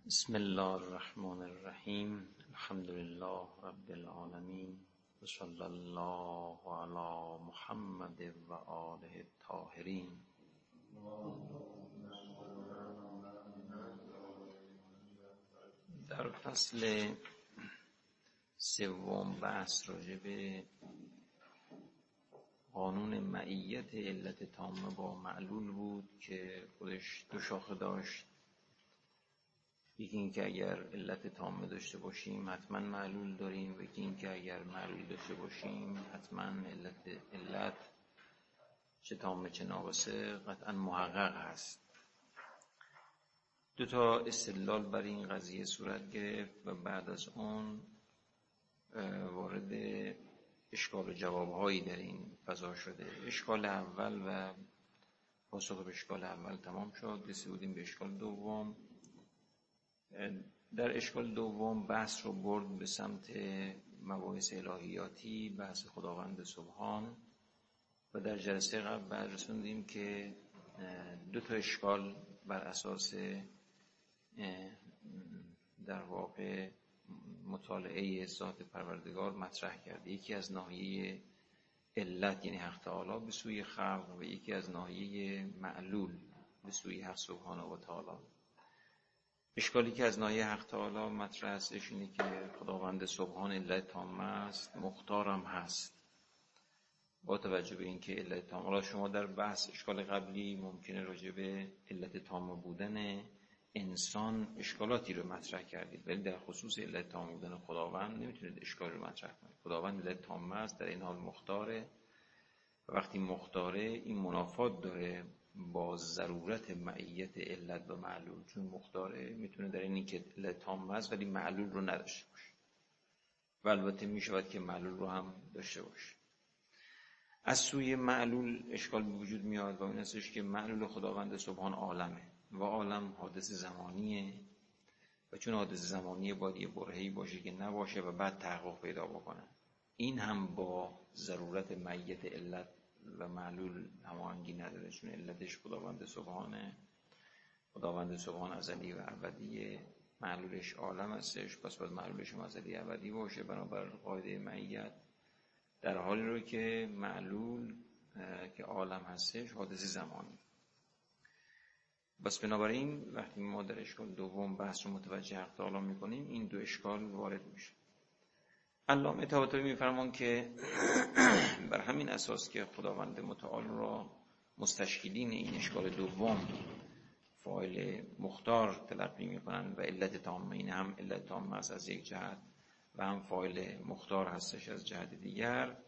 بسم الله الرحمن الرحیم. الحمد لله رب العالمین و صلی الله علی محمد و آله الطاهرین. در فصل سوم بحث راجع به قانون معیت علت تامه با معلول بود که خودش دو شاخه داشت. یکی این که اگر علت تامه داشته باشیم حتما معلول داریم و یکی این که اگر معلول داشته باشیم حتما علت چه تامه چه ناقصه قطعا محقق هست. دو تا استدلال برای این قضیه صورت گرفت و بعد از اون وارد اشکال و جوابهایی در این فضا شده. اشکال اول و پاسخ به اشکال اول تمام شد، رسیدیم به اشکال دوم. در اشکال دوم بحث رو برد به سمت مباحث الهیاتی، بحث خداوند سبحان، و در جلسه قبل بعد رسوندیم که دو تا اشکال بر اساس در واقع مطالعه ذات پروردگار مطرح کرده. یکی از ناحیه علت یعنی حق تعالی به سوی خلق و یکی از ناحیه معلول به سوی حق سبحانه و تعالی. اشکالی که از ناحیه حق تعالی مطرح هستش اینه که خداوند سبحان علت تامه است، مختارم هست. با توجه به اینکه علت تامه، حالا شما در بحث اشکال قبلی ممکنه راجع به علت تامه بودن انسان اشکالاتی رو مطرح کردید، ولی در خصوص علت تامه بودن خداوند نمیتونید اشکال رو مطرح کنید. خداوند علت تامه است، در این حال مختاره، و وقتی مختاره این منافات داره با ضرورت معیت علت و معلول، چون مختاره میتونه در اینی که علت تامه است ولی معلول رو نداشته باشه و البته میشود که معلول رو هم داشته باشه. از سوی معلول اشکال به وجود میاد و این هستش که معلول خداوند سبحان عالمه و عالم حادث زمانیه و چون حادث زمانیه باید یه برهه‌ای باشه که نباشه و بعد تحقق پیدا بکنه. این هم با ضرورت معیت علت و معلول هماهنگی نداره، چون علتش خداوند سبحانه. خداوند سبحان ازلی و ابدیه، معلولش عالم هستش، پس باید معلولش ازلی ابدی باشه. بنابر قاعده معیت در حالی رو که معلول که عالم هستش حادث زمانی. بس بنابراین وقتی ما در اشکال دوم بحث رو متوجه حق تعالی میکنیم این دو اشکال وارد میشه. علامه طباطبایی میفرمان که بر همین اساس که خداوند متعال را مستشکلین این اشکال دوم فاعل مختار تلقی میکنن و علت تامه، این هم علت تامه است از یک جهت و هم فاعل مختار هستش از جهت دیگر،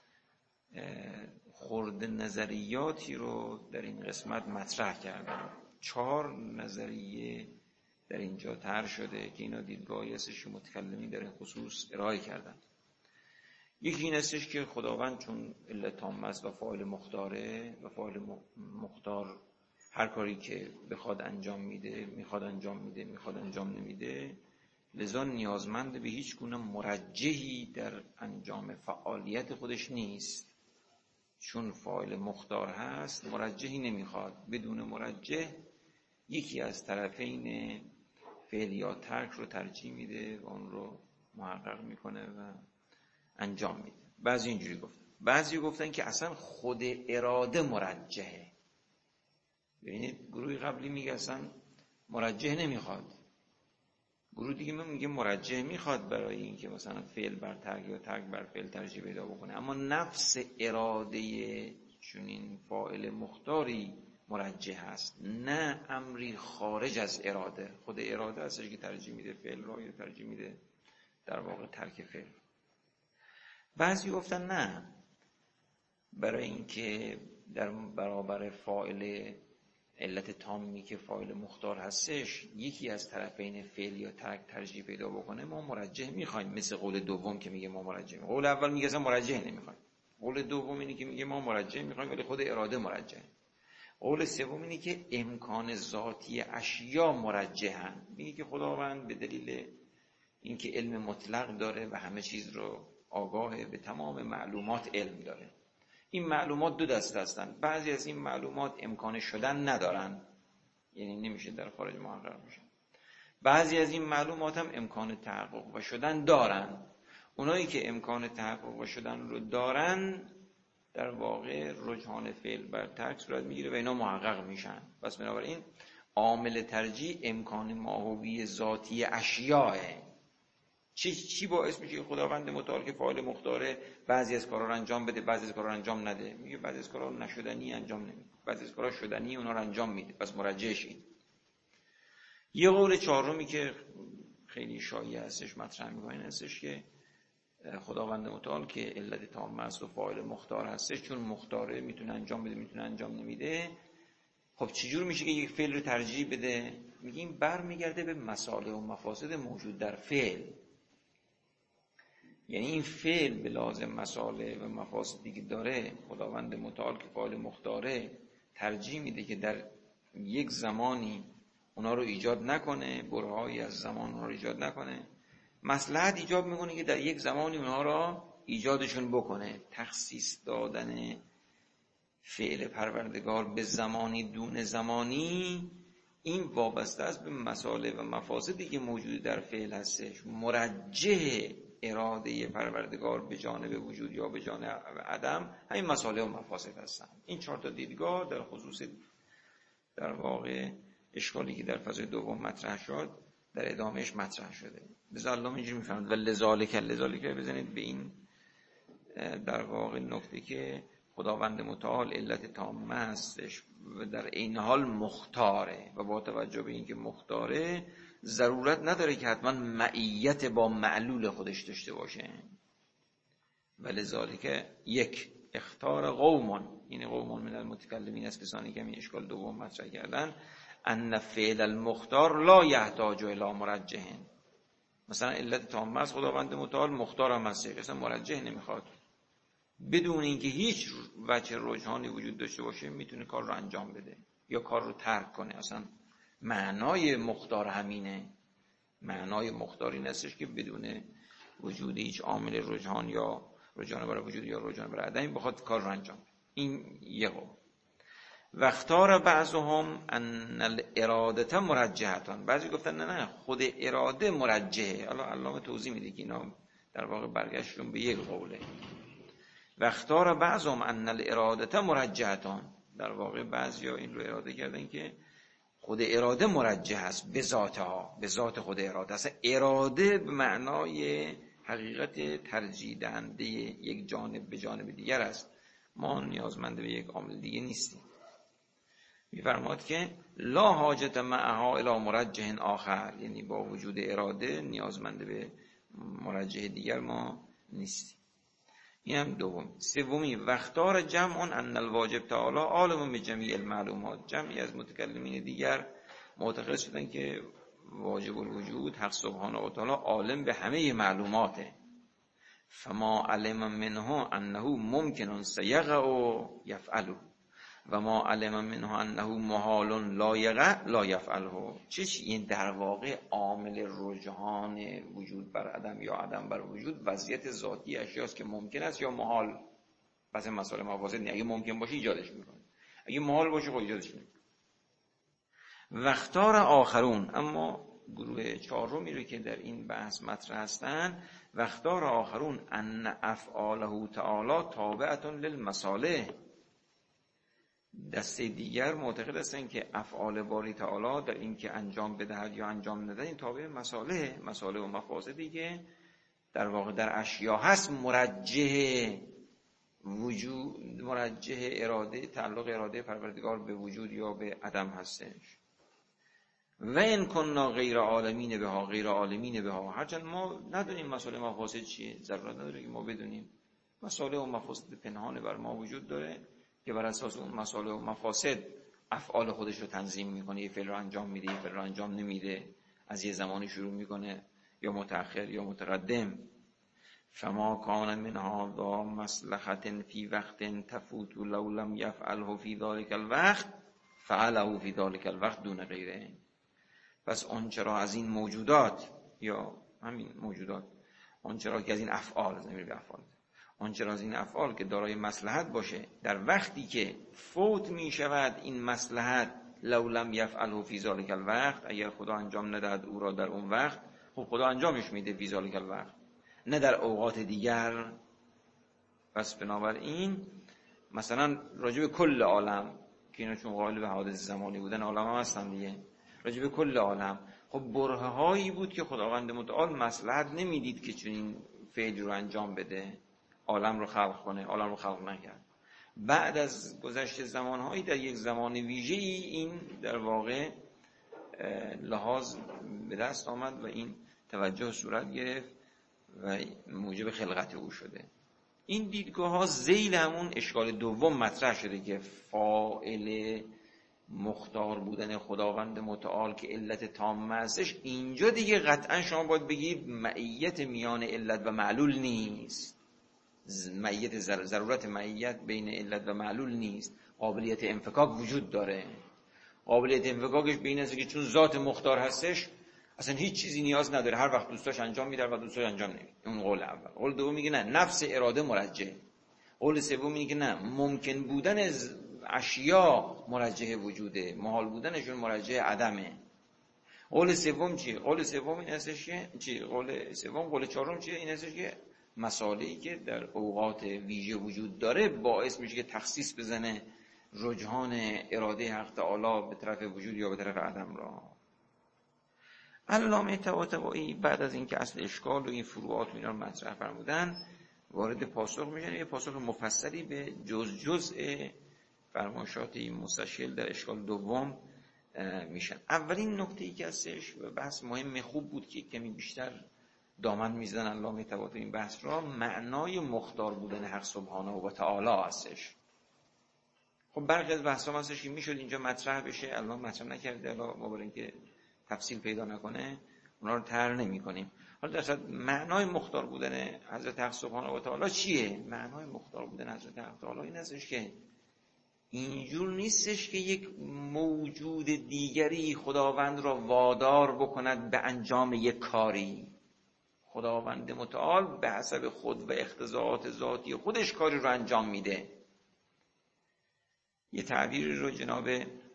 خرد نظریاتی رو در این قسمت مطرح کردن. 4 نظریه در اینجا طرح شده که اینا دیدگاهی هستش که متکلمین در این خصوص ارائه کردن. یکی این هستش که خداوند چون علت تامه است و فاعل مختاره و فاعل مختار هر کاری که بخواد انجام میده، میخواد انجام نمیده، لذا نیازمند به هیچ گونه مرجحی در انجام فعالیت خودش نیست. چون فاعل مختار هست مرجحی نمیخواد، بدون مرجح یکی از طرفین فعل یا ترک رو ترجیح میده و اون رو محقق میکنه و انجام میده. بعضی اینجوری گفتن، بعضی گفتن که اصلا خود اراده مرجحه. ببینید گروه قبلی میگه اصلا مرجح نمیخواد، گروه دیگه میگه مرجح میخواد برای اینکه مثلا فعل بر ترک یا ترک بر فعل ترجیح پیدا بکنه، اما نفس اراده چنین فاعل مختاری مرجح است، نه امری خارج از اراده. خود اراده هستش که ترجیح میده فعل را یا ترجیح میده در واقع ترک فعل. بعضی گفتن نه، برای اینکه در برابر فاعل علت تامی که فاعل مختار هستش یکی از طرفین فعل یا ترک ترجیح پیدا بکنه، ما مرجح میخوایم. مثل قول دوم که میگه ما مرجح میخوایم. قول اول میگه اصلا مرجح نمیخوایم. قول دوم اینه که میگه ما مرجح میخوایم ولی خود اراده مرجح. قول سوم اینه که امکان ذاتی اشیا مرجحن، میگه که خداوند به دلیل اینکه علم مطلق داره و همه چیز رو آگاهه، به تمام معلومات علم داره. این معلومات دو دسته هستند. بعضی از این معلومات امکان شدن ندارن، یعنی نمیشه در خارج محقق بشن. بعضی از این معلومات هم امکان تحقق و شدن دارن. اونایی که امکان تحقق و شدن رو دارن در واقع رجحان فعل بر ترک صورت میگیره و اینا محقق میشن. پس بنابراین عامل ترجیح امکان ماهوی ذاتی اشیاء. چی باعث میشه که خداوند متعال که فاعل مختاره بعضی از کارا رو انجام بده، بعضی از کارا رو انجام نده؟ میگه بعضی از کارا رو نشدنی انجام نمیده، بعضی از کارا شدنی اونا رو انجام میده. پس مرجحش این. یه قول چهارمی که خیلی شایع هستش مطرح میکنه هستش که خداوند متعال که علت تامه است و فاعل مختار هستش، چون مختاره میتونه انجام بده میتونه انجام نمیده. خب چجور میشه که یک فعل رو ترجیح بده؟ میگیم برمیگرده به مصالح و مفاسد موجود در فعل. یعنی این فعل به لازم مصالح و مفاسدی که داره خداوند متعال که فاعل مختاره ترجیح میده که در یک زمانی اونا رو ایجاد نکنه، برهه‌ای از زمان اونا رو ایجاد نکنه. مصلحت ایجاب میکنه که در یک زمانی اونها را ایجادشون بکنه. تخصیص دادن فعل پروردگار به زمانی دون زمانی این وابسته است به مصالح و مفاسدی که موجود در فعل هستش. مرجح اراده پروردگار به جانب وجود یا به جانب عدم همین مصالح و مفاسد هستن. این 4 تا دیدگاه در خصوص در واقع اشکالی که در فصل دوم مطرح شد در ادامهش مطرح شده. لذا الله اینجوری میفهمد و لذالک بزنید به این در واقع نکته که خداوند متعال علت تامه هستش و در این حال مختاره و با توجه به اینکه مختاره ضرورت نداره که حتما معیت با معلول خودش داشته باشه. ولذالک یک اختار قوم، این قوم من المتکلمین است، کسانی که این اشکال دوم مطرح کردن، ان فعل المختار لا یحتاج الی مرجح. مثلا علت تامه است خداوند متعال مختار هم هست، اصلا مرجح نمیخواد، بدون اینکه هیچ وجه رجحانی وجود داشته باشه میتونه کار رو انجام بده یا کار رو ترک کنه. اصلا معنای مختار همینه. معنای مختار این هستش که بدون وجود هیچ عامل رجحان یا رجحان برای وجود یا رجحان برای عدم بخواد کار رو انجام بده. این یه قول. و اختار بعضهم ان الاراده مرجحتان. بعضی گفتن نه خود اراده مرجحه. حالا علامه توضیح میده که اینا در واقع برگشتشون به یک قوله. و اختار بعضهم ان الاراده مرجحتان. در واقع بعضیا این رو اراده کردن که خود اراده مرجح است به ذاتها، به ذات خود اراده. اصلا اراده به معنای حقیقت ترجیح دهنده یک جانب به جانب دیگر است. ما نیازمند به یک عامل دیگه نیستیم. می‌فرماد که لا حاجت معها الی مرجح آخر، یعنی با وجود اراده نیازمند به مرجح دیگر ما نیستیم. این هم دوم. سومی وختار جمع ان الواجب تعالی عالم بجمیع المعلومات. جمعی از متکلمین دیگر معتقد شدن که واجب الوجود حق سبحانه و تعالی عالم به همه معلوماته. فما علم منه انه ممکن سیقع یفعله و ما علم منه انه محال لا یقع لا یفعله. این در واقع عامل رجحان وجود بر عدم یا عدم بر وجود وضعیت ذاتی اشیاست که ممکن است یا محال. پس مسائل مفاسد نه. اگه ممکن باشه ایجادش میکنه، اگه محال باشه خود ایجادش نمیکنه. وختار آخرون، اما گروه چهارمی رو که در این بحث مطرح هستن، وختار آخرون ان افعاله تعالی تابعه للمصالح. دسته دیگر معتقد هستند که افعال باری تعالی در این که انجام بدهد یا انجام ندهد این تابع مصالح و مفاسدی که در واقع در اشیا هست مرجح وجود، مرجح اراده، تعلق اراده پروردگار به وجود یا به عدم هستش. و این کننا غیر عالمین بها، غیر عالمین بها، هرچند ما ندونیم مصالح و مفاسد چیه، ضرورت نداره که ما بدونیم. مصالح و مفاسد پنهان بر ما وجود داره که بر اساس اون مصالح و مفاسد افعال خودش رو تنظیم میکنه. یه فعل رو انجام میده، یه فعل رو انجام نمیده، از یه زمانی شروع میکنه یا متأخر یا متقدم. فما کان من هذا مصلحة فی وقت تفوت لو لم یفعله فی ذلک الوقت فعله فی ذلک الوقت دون غیره. پس آنچرا از این موجودات یا همین موجودات، آنچرا که از این افعال، آنچرا از این افعال که دارای مصلحت باشه در وقتی که فوت می شود این مصلحت لو لم یفعله فی ذلک الوقت، اگر خدا انجام ندهد او را در اون وقت، خب خدا انجامش میده فی ذلک الوقت، نه در اوقات دیگر. پس بنابراین مثلا راجع به کل عالم که اینا چون قائل به حوادث زمانی بودن، عالم هم هستن دیگه، راجع به کل عالم خب برهه هایی بود که خداوند متعال مصلحت نمیدید که چنین فعلی رو انجام بده، عالم رو خلق کنه، عالم رو خلق نکرد. بعد از گذشت زمانهایی در یک زمان ویژه‌ای این در واقع لحاظ به دست آمد و این توجه صورت گرفت و موجب خلقت او شده. این دیدگاه ها ذیل همون اشکال دوم مطرح شده که فاعل مختار بودن خداوند متعال که علت تامه هستش، اینجا دیگه قطعا شما باید بگید معیت میان علت و معلول نیست، معیت ضرورت معیت بین علت و معلول نیست، قابلیت انفکاک وجود داره. قابلیت انفکاکش به این است که چون ذات مختار هستش اصلا هیچ چیزی نیاز نداره، هر وقت دوستاش انجام میده و دوستاش انجام نمیده. اون قول اول. قول دوم میگه نه، نفس اراده مرجح. قول سوم میگه نه، ممکن بودن اشیا مرجح وجوده، محال بودنشون مرجح عدمه. قول سوم چیه؟ قول سوم این هستش که قول چهارم چیه؟ این هستش که مسائلی که در اوقات ویژه وجود داره باعث میشه که تخصیص بزنه رجحان اراده حق تعالی به طرف وجود یا به طرف عدم را. علامه طباطبایی بعد از اینکه اصل اشکال و این فروعات و اینا رو مطرح فرمودن، وارد پاسخ میشن. یه پاسخ مفصلی به جزء فرمایشات این مستشکل در اشکال دوم میشن. اولین نکته‌ای که هستش و بحث مهم خوب بود که کمی بیشتر دامن میزدن علامه طباطبایی این بحث را، معنای مختار بودن حق سبحانه و تعالی هستش. خب برخی از بحثا هستش که میشد اینجا مطرح بشه، الان مطرح نکرده، الان ما برای اینکه تفصیل پیدا نکنه اونا رو طرح نمی‌کنیم. حالا در صورت معنای مختار بودن حضرت حق سبحانه و تعالی چیه؟ معنای مختار بودن حضرت حق تعالی این هستش که اینجور نیستش که یک موجود دیگری خداوند را وادار بکند به انجام یک کاری. خداوند متعال به حسب خود و اقتضاعات ذاتی خودش کاری رو انجام میده. یه تعبیری رو جناب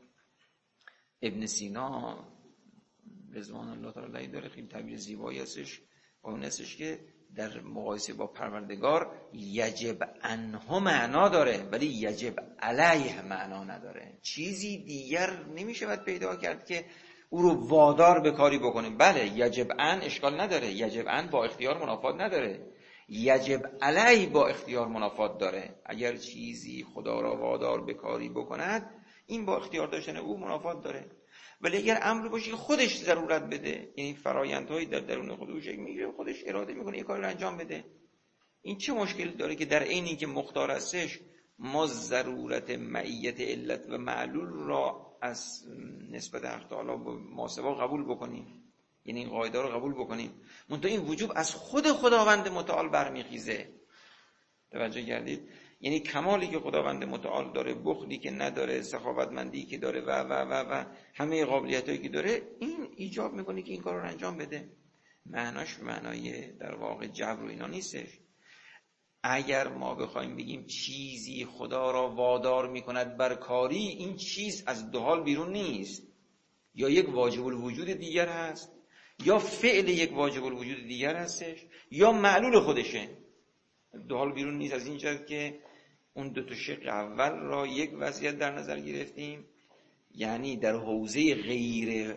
ابن سینا رضوان الله تعالی علیه داره، خیلی تعبیر زیبایی هستش. اون هستش که در مقایسه با پروردگار یجب عنه معنا داره ولی یجب علیه معنا نداره. چیزی دیگر نمیشه پیدا کرد که او رو وادار به کاری بکنه. بله یجب عن اشکال نداره، یجب عن با اختیار منافات نداره، یجب علی با اختیار منافات داره. اگر چیزی خدا را وادار به کاری بکند این با اختیار داشتن او منافات داره، ولی اگر امر باشه که خودش ضرورت بده، یعنی فرایندهایی در درون خودش میگیره، خودش اراده میکنه یک کاری رو انجام بده، این چه مشکلی داره که در عین اینکه مختار هستش ما ضرورت معیت علت و معلول را از نسبت حق تعالی با ماسوا قبول بکنیم، یعنی این قاعده رو قبول بکنیم، منتها این وجوب از خود خداوند متعال برمیخیزه. توجه کردید؟ یعنی کمالی که خداوند متعال داره، بخلی که نداره، سخاوتمندی که داره و همه قابلیتایی که داره، این ایجاب میکنه که این کار رو انجام بده. معناش معنای در واقع جبر و اینا نیستش. اگر ما بخوایم بگیم چیزی خدا را وادار میکند بر کاری، این چیز از دو حال بیرون نیست، یا یک واجب الوجود دیگر هست، یا فعل یک واجب الوجود دیگر هستش، یا معلول خودشه. دو حال بیرون نیست از این جهت که اون دو تا شق اول را یک وضعیت در نظر گرفتیم، یعنی در حوزه غیر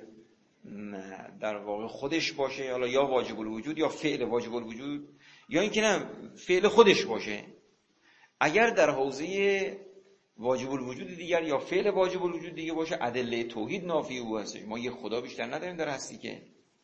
در واقع خودش باشه، حالا یا واجب الوجود یا فعل واجب الوجود، یا اینکه نه فعل خودش باشه. اگر در حوزه واجب الوجود دیگر یا فعل واجب الوجود دیگه باشه، ادله توحید نافی او هستش. ما یه خدا بیشتر نداریم در هستی که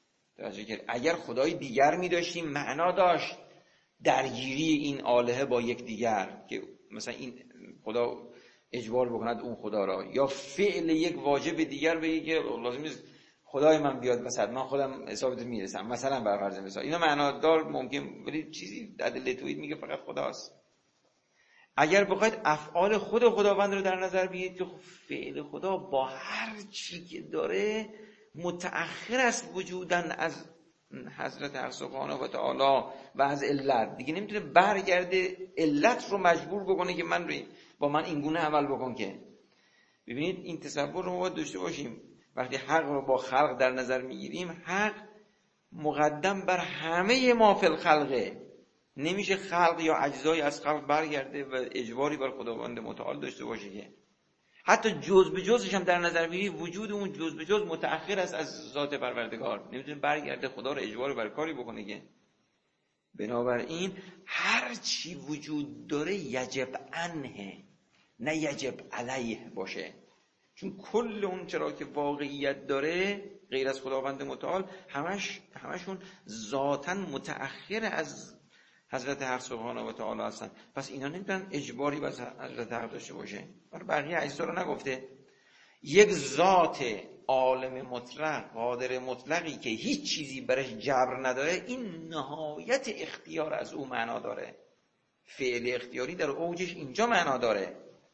اگر خدای دیگر می داشتیم معنا داشت درگیری این الهه با یک دیگر، که مثلا این خدا اجبار بکند اون خدا را، یا فعل یک واجب دیگر بگی که لازم نیست خدای من بیاد مثلا من خودم حسابت میرسم، مثلا بر فرض مثال. اینا معنا دار ممکن، ولی چیزی ادله توحید میگه فقط خداست. اگر بخواید افعال خود خداوند رو در نظر بگیرید که فعل خدا با هر چی که داره متأخر است وجودن از حضرت حق سبحانه و تعالی و از علت، دیگه نمیتونه برگرده علت رو مجبور بکنه که من با من این گونه عمل بکن. که ببینید این تصور رو ما باید داشته باشیم. وقتی حق رو با خلق در نظر میگیریم، حق مقدم بر همه ما فی الخلقه. نمیشه خلق یا اجزای از خلق برگرده و اجباری بر خداوند متعال داشته باشه که حتی جز به جزش هم در نظر بگیری، وجود اون جز به جز متأخر است از ذات پروردگار، نمیتونه برگرده خدا رو اجباری بر کاری بکنه که. بنابراین هر چی وجود داره یجب عنه، نه یجب علیه باشه. چون کل اون چرا که واقعیت داره غیر از خداوند متعال همشون ذاتاً متأخر از حضرت حق سبحانه و تعالی هستن. پس اینا نمیتونن اجباری بس حضرت حق داشته باشه. برای بقیه اجزا رو نگفته. یک ذات عالم مطلق، قادر مطلقی که هیچ چیزی برش جبر نداره، این نهایت اختیار از او معنا داره. فعل اختیاری در اوجش اینجا معنا داره.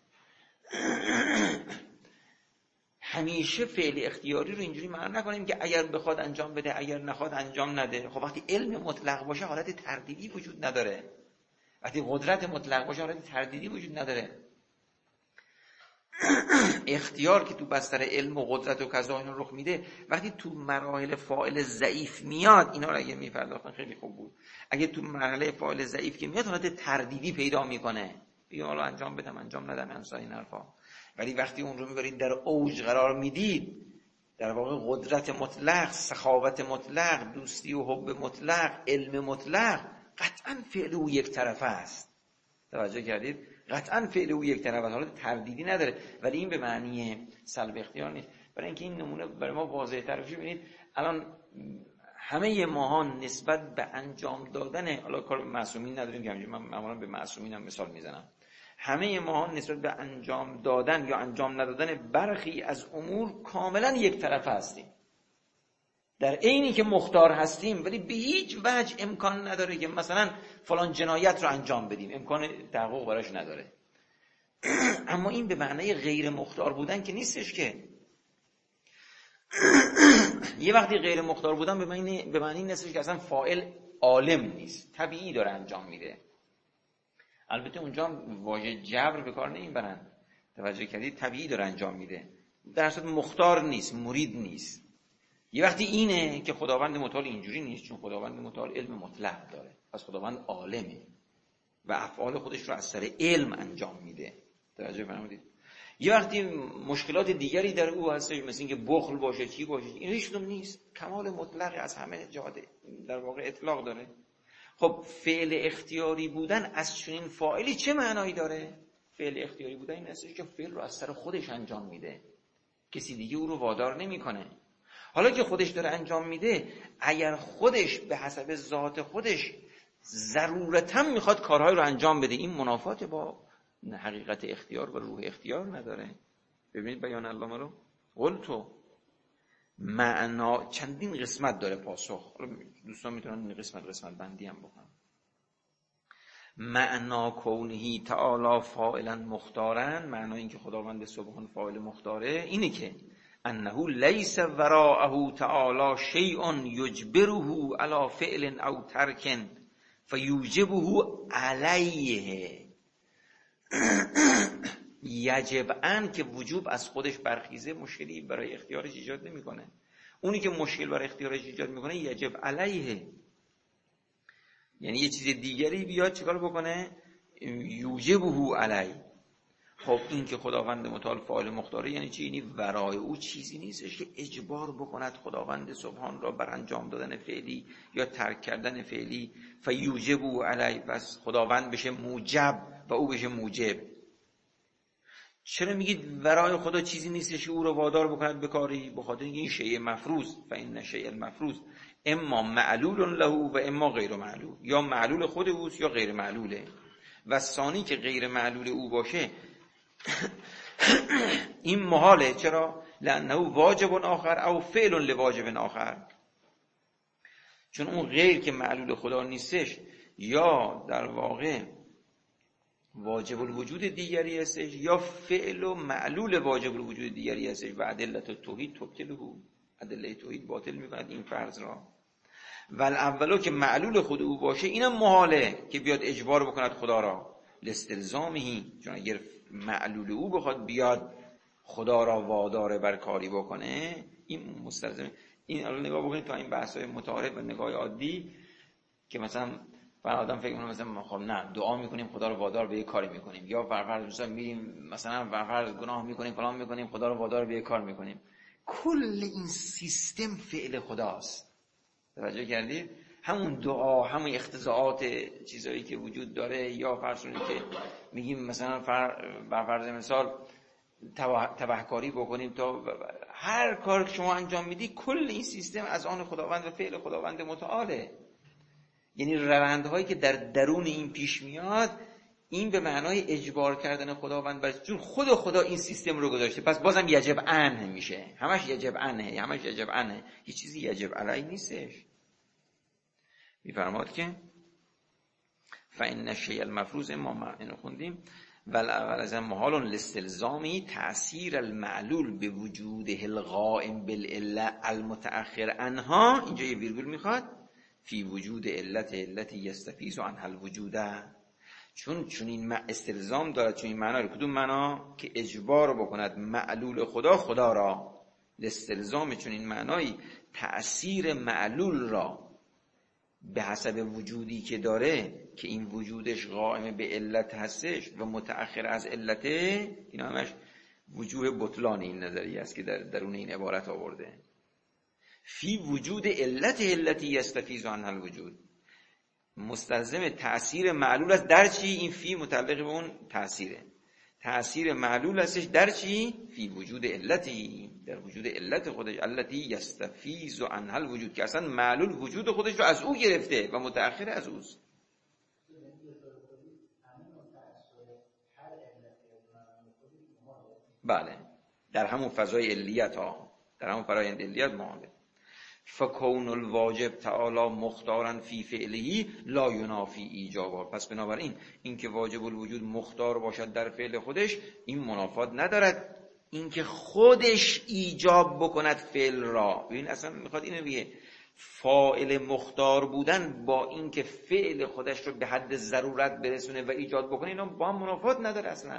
همیشه فعل اختیاری رو اینجوری معنا نکنیم که اگر بخواد انجام بده، اگر نخواد انجام نده. خب وقتی علم مطلق باشه حالت تردیدی وجود نداره. وقتی قدرت مطلق باشه حالت تردیدی وجود نداره. اختیار که تو بستر علم و قدرت و کذا اینا رخ میده، وقتی تو مراحل فاعل ضعیف میاد، اینا رو اگه میپرداختن خیلی خوب بود. اگه تو مرحله فاعل ضعیف که میاد حالت تردیدی پیدا میکنه، بگم حالا انجام بدم انجام ندم انسان این حرفا. ولی وقتی اون رو میبرید در اوج قرار میدید، در واقع قدرت مطلق، سخاوت مطلق، دوستی و حب مطلق، علم مطلق، قطعا فعل او یک طرفه است. توجه کردید؟ قطعا فعل او یک طرفه است، حالا تردیدی نداره. ولی این به معنی سلب اختیار نیست. برای اینکه این نمونه برای ما واضح تر بشه، ببینید الان همه ماها نسبت به انجام دادن، حالا کار به معصومین نداریم که من معمولا به معصومینم مثال میزنم، همه ما نسبت به انجام دادن یا انجام ندادن برخی از امور کاملا یک طرفه هستیم. در عینی که مختار هستیم، ولی به هیچ وجه امکان نداره که مثلا فلان جنایت رو انجام بدیم، امکان تحقق براش نداره. اما این به معنی غیر مختار بودن که نیستش که. یه وقتی غیر مختار بودن به معنی نیستش که اصلا فاعل عالم نیست، طبیعی داره انجام میده. البته اونجا واژه جبر به کار نمیبرن. توجه کردید؟ طبیعی داره انجام میده، در اصل مختار نیست، مرید نیست. یه وقتی اینه که خداوند متعال اینجوری نیست، چون خداوند متعال علم مطلق داره. پس خداوند عالمه و افعال خودش رو از سر علم انجام میده. توجه فرمودید؟ یه وقتی مشکلات دیگری در او هستش، مثل اینکه بخل باشه، چی باشه، این هیچ کدوم نیست. کمال مطلق از همه جهات در واقع اطلاق داره. خب فعل اختیاری بودن از چنین فاعلی چه معنایی داره؟ فعل اختیاری بودن این هستش که فعل رو از سر خودش انجام میده، کسی دیگه او رو وادار نمیکنه. حالا که خودش داره انجام میده، اگر خودش به حسب ذات خودش ضرورتاً میخواد کارهای رو انجام بده، این منافات با حقیقت اختیار و روح اختیار نداره. ببینید بیان علامه رو، قلتو معنا چندین قسمت داره پاسخ. دوستان میتونن این قسمت بندی هم بکنن. معنا کونه تعالی فاعلا مختارن، معنای این که خداوند سبحان فاعل مختاره اینه که انه لیس وراءه تعالی شیء یجبره علی فعل او ترک فیوجبه علیه. یجب ان که وجوب از خودش برخیزه مشکلی برای اختیارش ایجاد نمیکنه. اونی که مشکل برای اختیارش ایجاد میکنه یجب علیه، یعنی یه چیز دیگری بیاد چیکار بکنه؟ یوجبه علیه. خب این که خداوند متعال فاعل مختاره یعنی چی؟ یعنی ورای او چیزی نیستش که اجبار بکند خداوند سبحان را بر انجام دادن فعلی یا ترک کردن فعلی. فیوجبه علیه، پس خداوند بشه موجب و او بشه موجب. چرا میگید ورای خدا چیزی نیستش که او را وادار بکند به کاری؟ بخاطر اینکه این شیء مفروض، فإن شیء المفروض اما معلول له و اما غیر معلول، یا معلول خود اوست یا غیر معلوله. و ثانی که غیر معلول او باشه این محاله. چرا؟ لانه واجب آخر او فعل لواجب آخر. چون اون غیر که معلول خدا نیستش، یا در واقع واجب الوجود دیگری هستش، یا فعل و معلول واجب الوجود دیگری هستش. و ادله توحید تبطله، ادله توحید باطل میکند این فرض را. و الاولو که معلول خود او باشه اینم محاله که بیاد اجبار بکند خدا را لاستلزامه، چون اگر معلول او بخواد بیاد خدا را وادار بر کاری بکنه، این مستلزم. این الان نگاه بکنید تو این بحث‌های متعارف و نگاه عادی که مثلا آدم فکر می‌کنه مثلا خب نه دعا می‌کنیم خدا رو وادار به یه کاری می‌کنیم، یا فرض مثلا میریم مثلا فرض گناه می‌کنیم فلان می‌کنیم خدا رو وادار به یه کار می‌کنیم. کل این سیستم فعل خداست. توجه کردید؟ همون دعا، همون اقتضاعات چیزایی که وجود داره، یا فرض کنید که میگیم مثلا بر فرض مثال تبهکاری بکنیم تا هر کار که شما انجام میدی، کل این سیستم از آن خداوند و فعل خداوند متعاله. یعنی روندهایی که در درون این پیش میاد، این به معنای اجبار کردن خداوند بر، چون خود خدا این سیستم رو گذاشته، پس بازم یجب عنه میشه. همش یجب عنه، هیچ چیزی یجب علی نیستش. میفرماد که فإن الشیء المفروض ما اینو خوندیم والاول از محال لاستلزامی تأثیر المعلول به وجوده القائم بالعله المتأخر عنها. اینجا یه ویرگول میخواد، فی وجود علتی یستفیض عنها الوجوده. چون این استلزام دارد، چون این معنا رو کدوم معنا که اجبار بکند معلول خدا را، لاستلزام چون این معنایی تأثیر معلول را به حسب وجودی که داره که این وجودش قائم به علت هستش و متأخر از علته. این همش وجوه بطلان این نظریه است که درون این عبارت آورده. فی وجود علتی یستفیض عنها الوجود، مستلزم تأثیر معلول است. در چی؟ این فی متعلق به اون تأثیر معلول هستش. در چی؟ فی وجود علتی، در وجود علت خودش، علتی یستفیض عنها الوجود، که اصلا معلول وجود خودش رو از او گرفته و متأخر از اوست. بله، در همون فضای علیت ها، در همون فرایند علیت معامله. فکون الواجب تعالی مختارا فی فعله لا ینافی ایجابا. پس بنابراین اینکه واجب الوجود مختار باشد در فعل خودش، این منافات ندارد اینکه خودش ایجاب بکند فعل را. این اصلا میخواد اینو بگه، فاعل مختار بودن با اینکه فعل خودش رو به حد ضرورت برسونه و ایجاد بکنه، اینا با هم منافات نداره اصلا.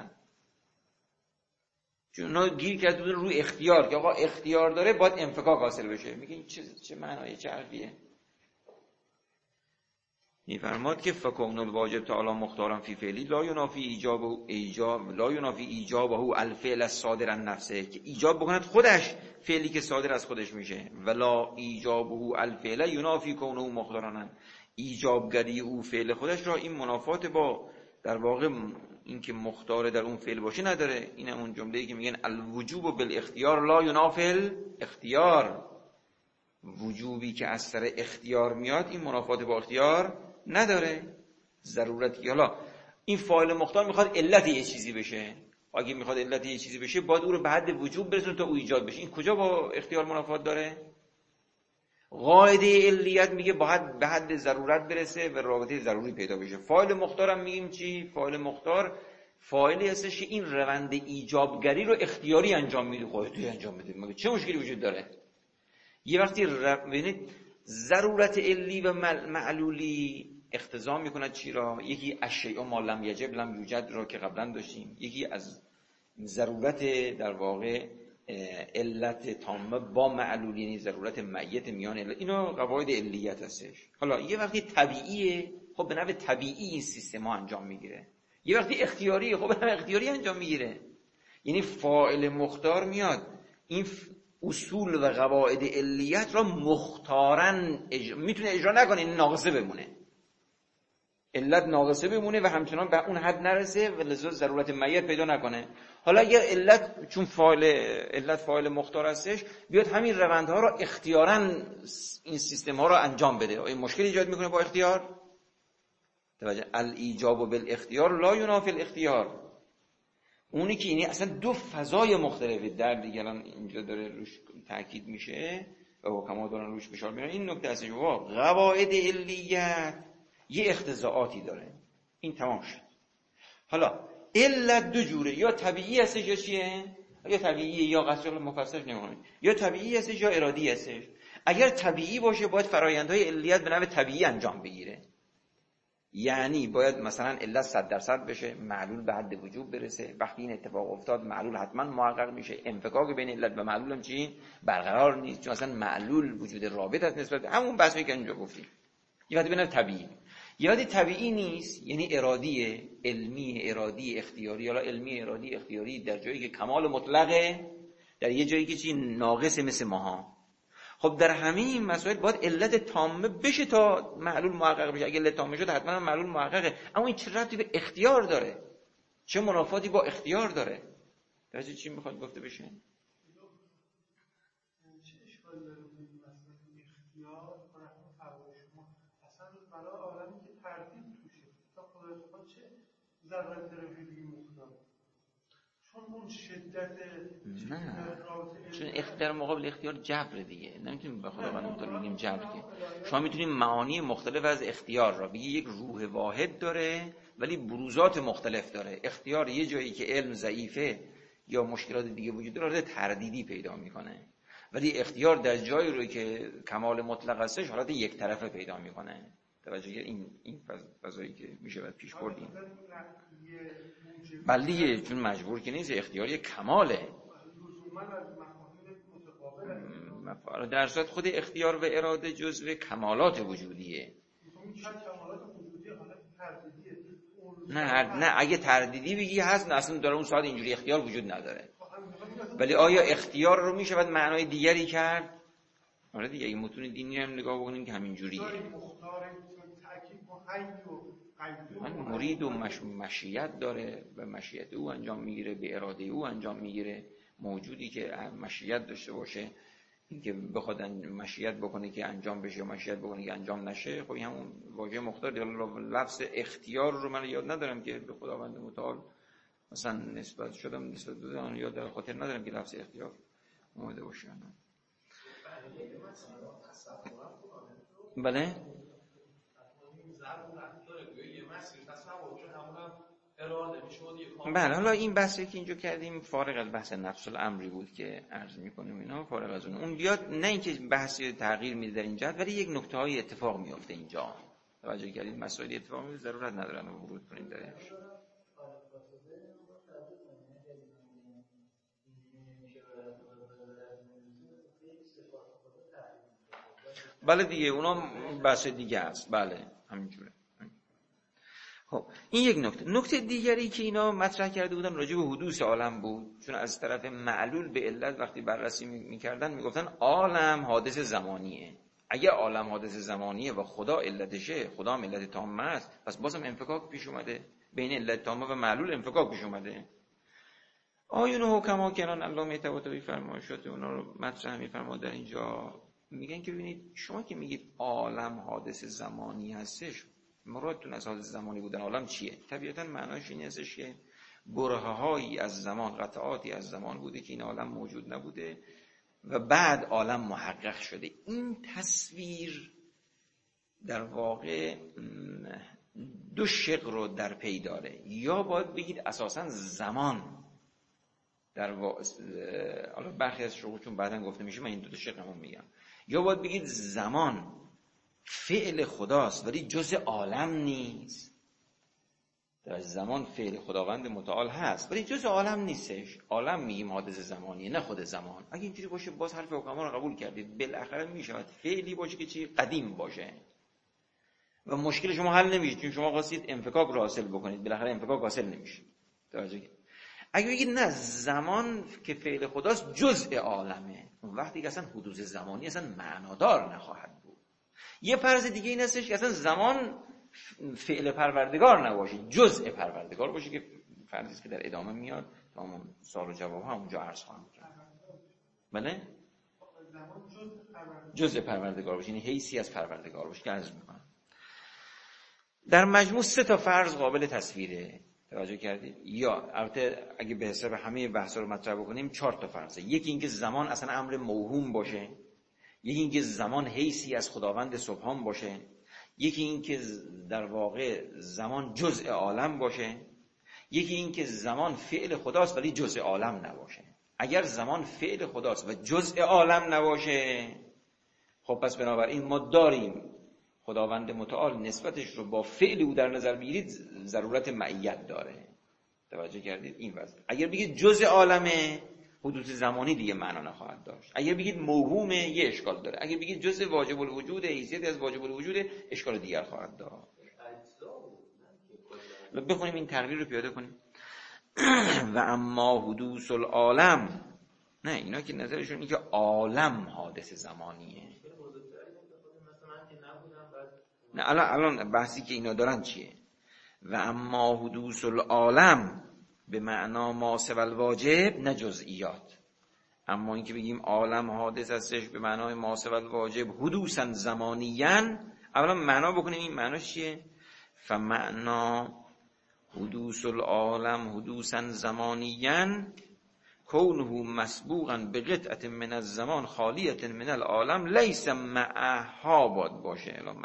چون اونا گیر کرده بودن روی اختیار که آقا اختیار داره باید انفکاک حاصل بشه. میگه این چه معنیه، چه حرفیه؟ میفرماد که فکون الواجب تعالی مختارا فی فعلی لا ینافی ایجابه الفعل الصادر عن نفسه، که ایجاب بکند خودش فعلی که صادر از خودش میشه. ولا ایجابه الفعل ینافی کونه مختارا، ایجابگری او فعل خودش را این منافات با در واقع این که مختار در اون فعل باشه نداره. این همون جمله‌ای که میگن الوجوب بالاختیار لا ینافی الاختیار، وجوبی که از سر اختیار میاد این منافات با اختیار نداره. ضرورتی، حالا این فاعل مختار میخواد علت یه چیزی بشه، اگه میخواد علت یه چیزی بشه باید او رو به حد وجوب برسونه تا او ایجاد بشه. این کجا با اختیار منافات داره؟ قاعده علیت میگه باید به حد ضرورت برسه و رابطه ضروری پیدا بشه. فاعل مختار هم میگیم چی؟ فاعل مختار فاعلی هستش که این روند ایجابگری رو اختیاری انجام میده، خودی انجام میده. مگه چه مشکلی وجود داره؟ یه وقتی ببینید ضرورت علی و معلولی اقتضا میکند چی را؟ یکی الشیء ما لم یجب لم یوجد را که قبلا داشتیم، یکی از ضرورت در واقع علت تامه با معلولی، یعنی ضرورت معیت میان علت. اینا قواعد علیت هستش. حالا یه وقتی طبیعیه، خب به نحو طبیعی این سیستم ها انجام میگیره. یه وقتی اختیاریه، خب به نحو اختیاری انجام میگیره. یعنی فاعل مختار میاد این اصول و قواعد علیت را مختارن میتونه اجرا نکنه، این ناقصه بمونه، علت ناقصه بمونه و همچنان به اون حد نرسه و لذا ضرورت معیت پیدا نکنه. حالا اگر علت، چون علت فاعل مختار هستش، بیاد همین روندها را اختیاراً این سیستم ها را انجام بده، این مشکل ایجاد میکنه با اختیار. توجه، الایجاب بالاختیار لا ینافی الاختیار، اونی که یعنی اصلا دو فضای مختلفه. در دیگران اینجا داره روش تاکید میشه و حکما دارن روش فشار میارن. این نکته هستش قواعد علیت یه اقتضاعاتی داره، این تمام شد. حالا علت دو جوره، یا طبیعی هستش یا چیه؟ یا طبیعیه یا قصد مفصل نمی‌کنه، یا طبیعی هستش یا ارادی هستش. اگر طبیعی باشه باید فرآیندهای علیت به نحو طبیعی انجام بگیره. یعنی باید مثلا علت 100% بشه، معلول به حد وجوب برسه. وقتی این اتفاق افتاد معلول حتما محقق میشه. انفکاک بین علت و معلول هم چی برقرار نیست، چون اصلا معلول وجود رابط هست نسبت به همون بحثی که اینجا گفتیم. یه وقتی ببینید طبیعی، یه وقتی طبیعی نیست، یعنی ارادی علمی، ارادی اختیاری، یا علمی ارادی اختیاری در جایی که کمال مطلقه، در یه جایی که چی ناقصه مثل ماها. خب در همه این مسائل باید علت تامه بشه تا معلول محقق بشه. اگه علت تامه شد حتما معلول محققه. اما این چه ربطی به اختیار داره؟ چه منافاتی با اختیار داره؟ درسته چی میخواد گفته بشه؟ چه اشکالی داره این مسئله اختیار برای فرض شما اصلا برای عالمی که تردید توشه تا خدا چه ضرورت داره فیزیکی مقدار؟ چون اون شدت نه، چون اختیار مقابل اختیار جبر دیگه. نمیتونیم به خداوند متعال بگیم جبر که. شما میتونیم معانی مختلف از اختیار را بگی یک روح واحد داره ولی بروزات مختلف داره. اختیار یه جایی که علم ضعیفه یا مشکلات دیگه وجود داره تردیدی پیدا میکنه، ولی اختیار در جایی رو که کمال مطلق هستش حالت یک طرفه پیدا میکنه. توجه که این فضایی که میشه باید پیش بردیم. بله، چون مجبور که نیست، اختیاری کماله. در صورت خود اختیار و اراده جزو کمالات وجودیه. نه اگه تردیدی بگی هست، نه اصلا داره اون ساعت اینجوری اختیار وجود نداره. ولی آیا اختیار رو میشه باید معنای دیگری کرد؟ آره دیگه، اگه متون دینی هم نگاه بکنیم که همین جوریه. من مرید و مشیت داره و مشیت او انجام میگیره، به اراده او انجام میگیره. موجودی که مشیت داشته باشه، این که بخواد مشیت بکنه که انجام بشه یا مشیت بکنه که انجام نشه، خب همون واژه مختار دیگه. لفظ اختیار رو من یاد ندارم که به خداوند متعال مثلا نسبت شدم، نسبت دادم، یا در خاطر ندارم که لفظ اختیار اومده باشه. بله بله. حالا این بحثی که اینجا کردیم فارغ از بحث نفس الامری بود که عرض میکنیم اینا، فارغ از اون بیاد، نه اینکه بحثی تغییر میده در این جهت، ولی یک نکته های اتفاق میفته اینجا. توجه کردید مسائل اتفاق میفته، ضرورت ندارن ورود کنیم درش. بله دیگه، اونا بحث دیگه است. بله همینجوره. خب این یک نکته دیگری که اینا مطرح کرده بودن راجع به حدوث عالم بود، چون از طرف معلول به علت وقتی بررسی میکردن میگفتن عالم حادث زمانیه. اگه عالم حادث زمانیه و خدا علتشه، خدا هم علت تامه است، پس بازم انفکاک پیش اومده بین علت تامه و معلول، انفکاک پیش اومده. آیون حکما کنان علامه طباطبایی فرمایشات اونا رو مطرح میفرماد در اینجا. میگن که ببینید شما که میگید عالم حادث زمانی هستش، مرادتون از حادث زمانی بودن عالم چیه؟ طبیعتاً معناش این هستش که برهه‌هایی از زمان، قطعاتی از زمان بوده که این عالم موجود نبوده و بعد عالم محقق شده. این تصویر در واقع دو شق رو در پی داره. یا باید بگید اساساً زمان در حالا برخی از شروع چون بعداً گفته میشه من این دو شقمو میگم، یا باید بگید زمان فعل خداست ولی جزء عالم نیست. در زمان فعل خداوند متعال هست ولی جزء عالم نیستش. عالم میگیم حادث زمانیه، نه خود زمان. اگه اینجوری باشه باز حرف حکما رو قبول کردید، بالاخره میشود فعلی باشه که چی قدیم باشه و مشکل شما حل نمیشه، چون شما خواستید انفکاک رو حاصل بکنید، بالاخره انفکاک حاصل نمیشه. توجه. اگه بگید نه زمان که فعل خداست جزء عالمه، اون وقتی که اصلا حدوث زمانی اصلا معنادار نخواهد بود. یه فرض دیگه این هستش که اصلا زمان فعل پروردگار نباشه، جزء پروردگار باشه، که فرضی است که در ادامه میاد تا همون سوال و جواب ها اونجا عرض خواهم کرد. بله؟ جزء پروردگار باشه، یعنی حیثی از پروردگار باشه که عرض میکنم. در مجموع 3 تا فرض قابل تصویره. توجه کردید؟ یا البته اگه به حساب همه بحثا رو مطرح بکنیم 4 تا فرضه. یکی اینکه زمان اصلا امر موهوم باشه، یکی اینکه زمان حیثی از خداوند سبحان باشه، یکی اینکه در واقع زمان جزء عالم باشه، یکی اینکه زمان فعل خداست ولی جزء عالم نباشه. اگر زمان فعل خداست و جزء عالم نباشه، خب پس بنابراین ما داریم خداوند متعال نسبتش رو با فعل او در نظر بگیرید ضرورت معیت داره. توجه کردید؟ این وضع. اگر بگید جزء عالمه، حدوث زمانی دیگه معنا نخواهد داشت. اگر بگید موهومه، یه اشکال داره. اگر بگید جزء واجب الوجود، حیثیت از واجب الوجود، اشکال دیگر خواهد داشت. بخونیم این تقریر رو پیاده کنیم. و اما حدوث العالم، نه اینا که نظرشون اینه که عالم حادث زمانیه. نه الان بحثی که اینا دارن چیه؟ و اما حدوث العالم به معنا ما سوى الواجب، نه جزئیات. اما اینکه بگیم عالم حادث هستش به معنای ما سوى الواجب حدوثا زمانیاً، اولا معنا بکنیم این معناش چیه؟ فمعنا حدوث العالم حدوثا زمانیاً کونه مسبوقا بقطعة من الزمان خالیة من العالم لیس معها باد باشه. الان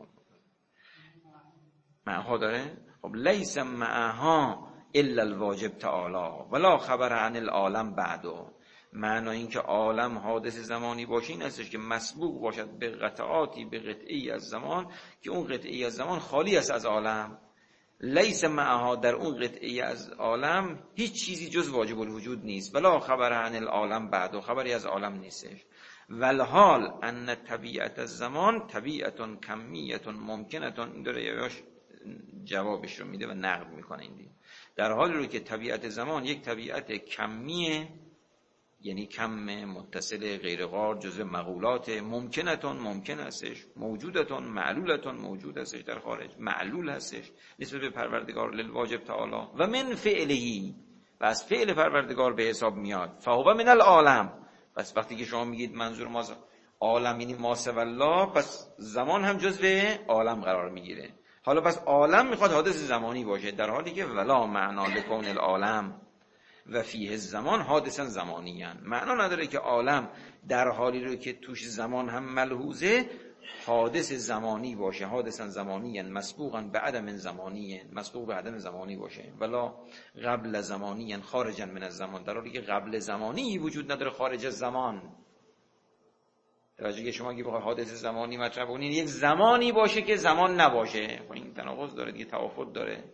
معها داره؟ خب لیس معها الا الواجب تعالی ولا خبر عن العالم بعدو. معنی این که عالم حادث زمانی باشه این هستش که مسبوق باشد به قطعاتی، به قطعی از زمان که اون قطعی از زمان خالی است از عالم. لیس معها، در اون قطعی از عالم هیچ چیزی جز واجب الوجود نیست. ولا خبر عن العالم بعدو، خبری از عالم نیستش. والحال ان طبیعت الزمان طبیعت کمیت ممکنه. این داره یاش جوابش رو میده و نقد میکنه. این در حالی رو که طبیعت زمان یک طبیعت کمیه، یعنی کم متصل غیر غار جزء مقولات، ممکنتون ممکن هستش، موجودتون معلولتون موجود هستش در خارج، معلول هستش نسبت به پروردگار للواجب تعالی و من فعلهی، و از فعل پروردگار به حساب میاد. فهو من العالم. پس وقتی که شما میگید منظور ما عالم یعنی ما سوى الله، پس زمان هم جزء عالم قرار میگیره. حالا پس عالم میخواد حادث زمانی باشه، در حالی که ولا معنا لکون العالم و فیه الزمان حادثا زمانیان. معنا نداره که عالم در حالی رو که توش زمان هم ملحوظه حادث زمانی باشه، حادثا زمانیان مسبوقا به عدم زمانیان، مسبوق به عدم زمانی باشه. ولا قبل زمانیان خارجا من الزمان، در حالی که قبل زمانی وجود نداره خارج از زمان. توجه که شما اگه بخواد حادث زمانی مطرح کنین یک زمانی باشه که زمان نباشه، این تناقض داره دیگه، توافت داره.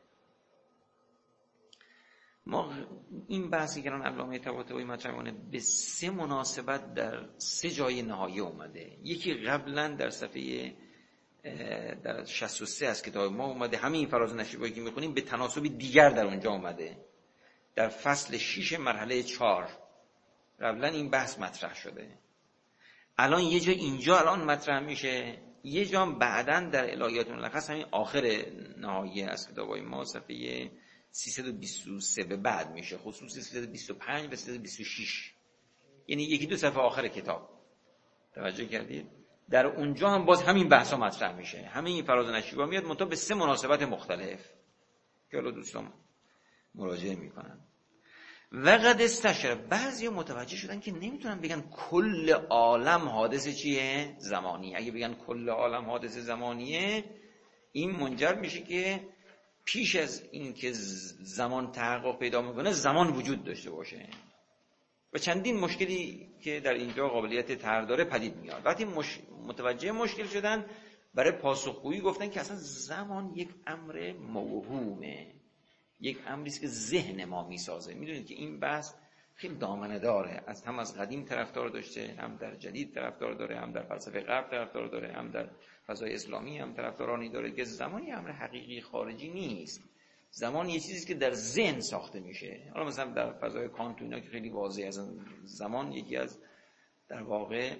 ما این بحثی که الان علامه طباطبایی مطرح کنه به 3 مناسبت در 3 جای نهایه اومده. یکی قبلا در صفحه در 63 از کتاب ما اومده، همین فراز نشیبایی که میخونیم به تناسب دیگر در اونجا اومده، در فصل 6 مرحله 4 قبلا این بحث مطرح شده. الان یه جا اینجا الان مطرح میشه، یه جا بعداً در الهیات ملخص همین آخر نهایه از کتابای ما صفحه 323 به بعد میشه، خصوص 325 و 326، یعنی 1-2 صفحه آخر کتاب. توجه کردید؟ در اونجا هم باز همین بحثا مطرح میشه، همین این فراز نشیبا میاد منتها به 3 مناسبت مختلف که حالا دوستان مراجعه میکنن. و قد استشر، بعضی متوجه شدن که نمیتونن بگن کل عالم حادث چیه؟ زمانی. اگه بگن کل عالم حادث زمانیه، این منجر میشه که پیش از این که زمان تحقق پیدا میکنه زمان وجود داشته باشه و چندین مشکلی که در اینجا قابلیت طرح داره پدید میاد. وقتی متوجه مشکل شدن، برای پاسخگویی گفتن که اصلا زمان یک امر موهومه، یک امری است که ذهن ما میسازه. میدونید که این بحث خیلی دامنه داره، هم از قدیم طرفدار داشته، هم در جدید طرفدار داره، هم در فلسفه غرب طرفدار داره، هم در فضای اسلامی هم طرفدارانی داره که زمان یه امر حقیقی خارجی نیست. زمان یه چیزی است که در ذهن ساخته میشه. حالا مثلا در فضای کانت اینا که خیلی واضحه، از زمان یکی از در واقع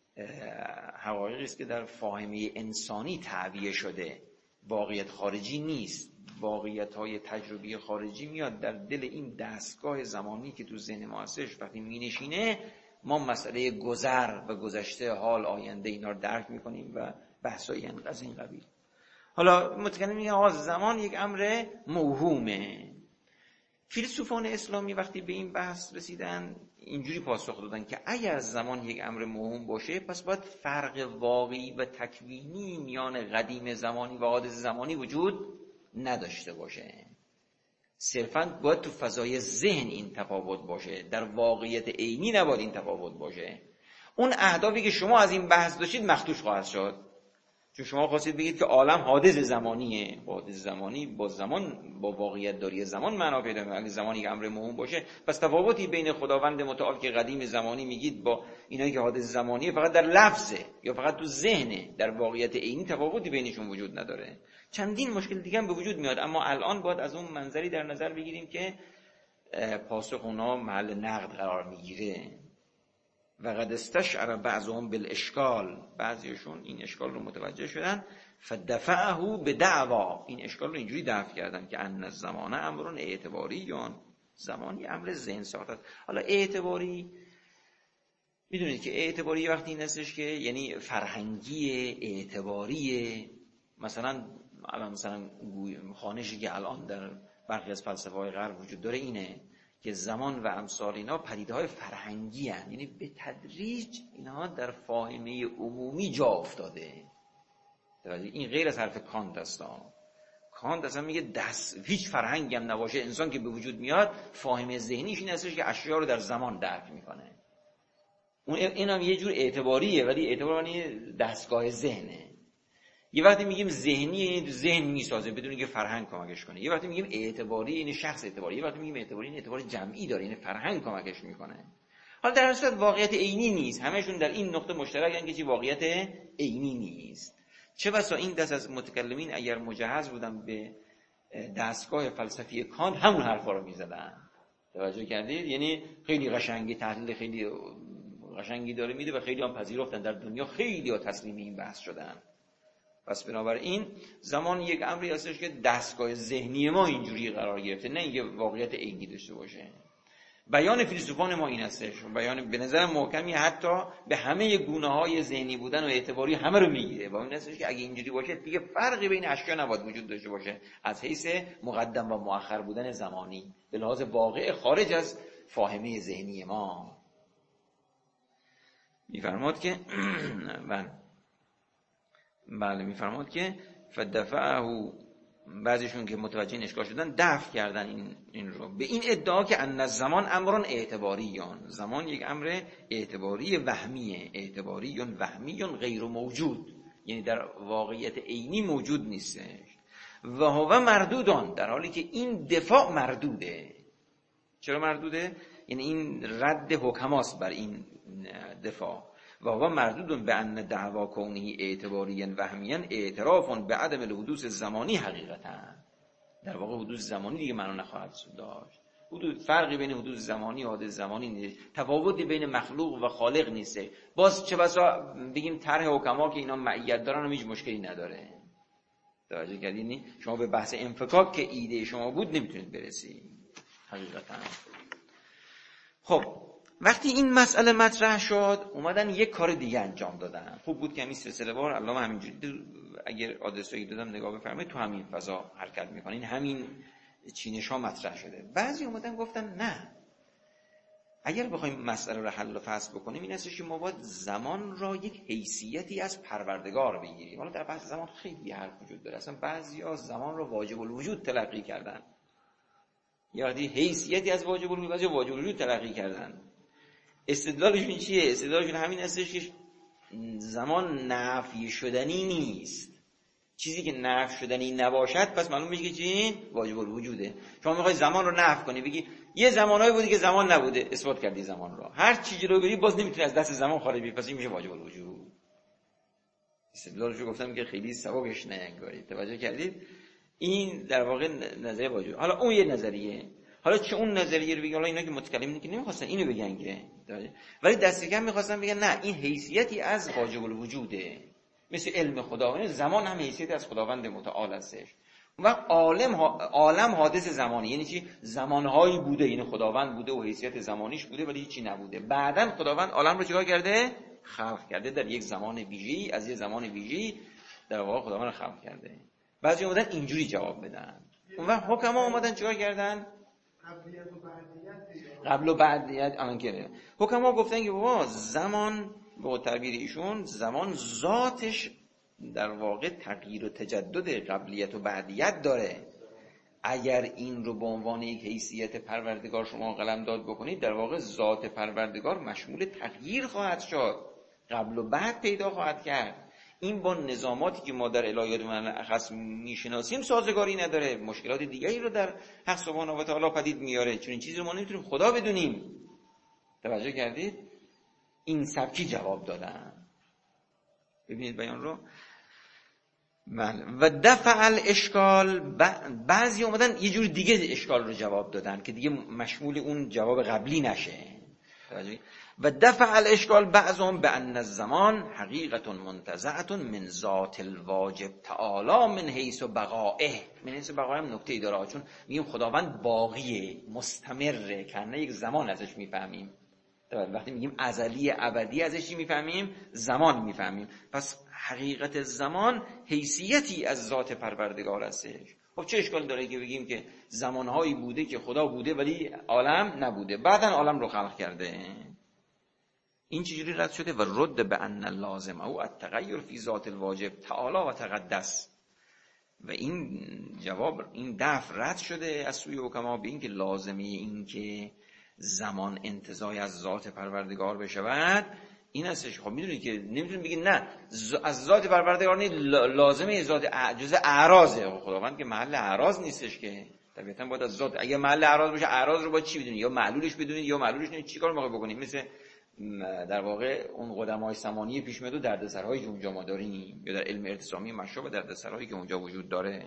حقایقی است که در فاهمه انسانی تعبیه شده، واقعیت خارجی نیست. واقعیت‌های تجربی خارجی میاد در دل این دستگاه زمانی که تو ذهن ما هستش. وقتی مینشینه ما مسئله گذر و گذشته، حال، آینده اینا رو درک میکنیم و بحثای از این قبیل. حالا متکلم میگه آقا زمان یک امر موهومه. فیلسوفان اسلامی وقتی به این بحث رسیدن اینجوری پاسخ دادن که اگر زمان یک امر موهوم باشه پس باید فرق واقعی و تکوینی میان قدیم زمانی و حادث زمانی وجود نداشته باشه. صرفاً باید تو فضای ذهن این تفاوت باشه، در واقعیت عینی نباید این تفاوت باشه. اون اهدافی که شما از این بحث داشتید مخدوش خواهد شد. چون شما خواستید بگید که عالم حادث زمانیه، حادث زمانی با زمان، با واقعیت داری زمان معنا پیدا می‌کنه. اگه زمانی که امر موهوم باشه، پس تفاوتی بین خداوند متعال که قدیم زمانی میگید با اینایی که حادث زمانیه فقط در لفظه یا فقط تو ذهنه، در واقعیت عینی تفاوتی بینشون وجود نداره. چندین مشکل دیگه هم به وجود میاد، اما الان باید از اون منظری در نظر بگیریم که پاسخ اونا محل نقد قرار میگیره. و قد استشعر بعضهم بالاشکال، بعضیشون این اشکال رو متوجه شدن، فدفعه بدعوا، این اشکال رو اینجوری دفع کردن که ان الزمان امر اعتباری، زمانی امر ذهن ساخته. حالا اعتباری، میدونید که اعتباری وقتی این هستش که یعنی فرهنگی، اعتباری، مثلا الان مثلا خوانشی که الان در برخی از فلسفه‌های غرب وجود داره اینه که زمان و امثال اینا پدیده‌های فرهنگی هستند، یعنی به تدریج اینها در فاهمه عمومی جا افتاده. این غیر از حرف کانت است. کانت اصلا میگه هیچ فرهنگی هم نباشه، انسان که به وجود میاد فاهمه ذهنیش این هستش که اشیاء رو در زمان درک میکنه. این هم یه جور اعتباریه، ولی اعتبار یعنی دستگاه ذهنه. یه وقتی میگیم ذهنی، ذهن میسازه بدون که فرهنگ کمکش کنه. یه وقتی میگیم اعتباری، یعنی شخص اعتباری. یه وقتی میگیم اعتباری، یعنی اعتبار جمعی داره، یعنی فرهنگ کمکش میکنه. حالا در اصل واقعیت عینی نیست. همشون در این نقطه مشترکن که چی واقعیت عینی نیست. چه بسا این دست از متکلمین اگر مجهز بودن به دستگاه فلسفی کانت همون حرفا رو میزدن. توجه کردید؟ یعنی خیلی قشنگی، تحلیل خیلی قشنگی داره میده و خیلی هم پذیرفتن، در دنیا خیلی ها تسلیم این بحث شدن. پس بنابراین زمان یک امری هستش که دستگاه ذهنی ما اینجوری قرار گرفته، نه اینکه واقعیت عینی داشته باشه. بیان فیلسوفان ما این هستش، بیان به نظر محکمی حتی به همه گونه‌های ذهنی بودن و اعتباری همه رو میگیره. با این هستش که اگه اینجوری باشه دیگه فرقی بین اشیا نباید وجود داشته باشه از حیث مقدم و مؤخر بودن زمانی به لحاظ واقع خارج از فاهمه ذهنی ما. میفرماد که بله میفرماد که فدفعه، بعضیشون که متوجه این اشکال شدن دفع کردن این رو به این ادعا که ان الزمان امر اعتباری، زمان یک امر اعتباری وهمیه، اعتباری وهمی غیر موجود، یعنی در واقعیت عینی موجود نیستش. و هو مردودان، در حالی که این دفاع مردوده. چرا مردوده؟ یعنی این رد حکماست بر این دفاع. و هو مردود به ان دعوا کونه اعتباری وهمی اعتراف به عدم الحدوث زمانی حقیقتا. در واقع حدوث زمانی دیگه معنا نخواهد داشت. فرقی بین حدوث زمانی و حادث زمانی نیست، تفاوتی بین مخلوق و خالق نیست. باز چه بسا بگیم طرح حکما که اینا معیت دارن و هیچ مشکلی نداره. توجه کردین؟ شما به بحث انفکاک که ایده شما بود نمیتونید برسید حقیقتا. خب وقتی این مسئله مطرح شد اومدن یک کار دیگه انجام دادن. خوب بود که همین سلسله وار علامه همینجوری اگر آدرسایی دادم نگاه بفرمایید تو همین فضا حرکت میکنین، همین چینش ها مطرح شده. بعضی اومدن گفتن نه، اگر بخوایم مسئله رو حل و فصل بکنیم این هستش که ما باید زمان را یک حیثیتی از پروردگار بگیریم. حالا در بحث زمان خیلی حرف وجود داره، اصلا بعضیا زمان رو واجب الوجود تلقی کردن، یعنی حیثیتی از واجب الوجود، بعضی واجب الوجود تلقی کردن. استدلالشون چیه؟ استدلالشون همین هستش که زمان نفی شدنی نیست. چیزی که نفی شدنی نباشد پس معلوم میشه که چی؟ واجب الوجوده. شما میخوای زمان رو نفی کنی، بگی یه زمانایی بودی که زمان نبوده، اثبات کردی زمان رو، هر چیزی رو بری باز نمیتونی از دست زمان خارج بشی، پس این میشه واجب الوجود. استدلالشو گفتم که خیلی سبکش نگارید. توجه کردید؟ این در واقع نظریه واجب. حالا اون یه نظریه. حالا چه اون نظریه رو بگی، حالا اینا که متکلمین که نمیخواستن اینو بگن که، ولی دست کم میخواستن بگن نه این حیثیتی از واجب الوجوده، مثل علم خداوند. زمان هم حیثیتی از خداوند متعال هستش. اون وقت عالم حادث زمانی، یعنی چی؟ زمانهایی بوده، یعنی خداوند بوده و حیثیت زمانیش بوده ولی هیچی نبوده. بعداً خداوند عالم رو چیکار کرده؟ خلق کرده در یک زمان ویژه‌ای، از یک زمان ویژه‌ای در واقع خداوند رو خلق کرده. بعضی اومدن اینجوری جواب بدن. اون وقت حکما اومدن چیکار کردن؟ قبل و بعدیت الان که حکما گفتن که بابا زمان به تعبیر ایشون زمان ذاتش در واقع تغییر و تجدد قبلیت و بعدیت داره. اگر این رو به عنوان یک حیثیت پروردگار شما قلمداد بکنید، در واقع ذات پروردگار مشمول تغییر خواهد شد، قبل و بعد پیدا خواهد کرد. این با نظاماتی که ما در الهیات اخص میشناسیم سازگاری نداره، مشکلات دیگری رو در حق سبحانه و تعالی پدید میاره. چون این چیزی رو ما نمیتونیم خدا بدونیم. توجه کردید؟ این سبکی جواب دادن. ببینید بیان رو. و دفع الاشکال، بعضی اومدن یه جور دیگه اشکال رو جواب دادن که دیگه مشمول اون جواب قبلی نشه. و دفع الاشکال بعضهم بان الزمان حقیقت منتزعه من ذات الواجب تعالی من حیث بقائه. من حیث بقائه هم نکته ای داره، چون میگیم خداوند باقیه، مستمره، کنه یک زمان ازش میفهمیم. وقتی میگیم ازلی ابدی ازش چی میفهمیم؟ زمان میفهمیم. پس حقیقت زمان حیثیتی از ذات پروردگار هستش. خب چه اشکال داره که بگیم که زمانهایی بوده که خدا بوده ولی عالم نبوده، بعدن عالم رو خلق کرده؟ این چجوری رد شده؟ و رد به ان اللازم او التغیر فی ذات الواجب تعالی و تقدس. و این جواب، این دفع رد شده از سوی حکما به این که لازمه این که زمان انتزاعی از ذات پروردگار بشود این هستش. خب میدونید که نمیتونید بگید نه از ذات پروردگار نیست، لازمه ذات جزء اعراضه. خداوند که محل اعراض نیستش که، طبیعتا باید از ذات. اگه محل اعراض باشه اعراض رو باید چی بدونید؟ یا معلولش بدونید یا معلولش نمیدونید. چیکار میخواید بکنید؟ مثل در واقع اون قدمای ثمانی پیش میاد و دردسرهایی که اونجا ما داریم، یا در علم ارتسامی مشابه دردسرهایی که اونجا وجود داره.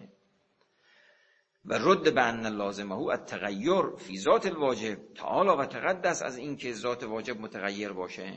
و رد به ان لازمه التغیر فی ذات الواجب تعالی و تقدس، از این که ذات واجب متغیر باشه.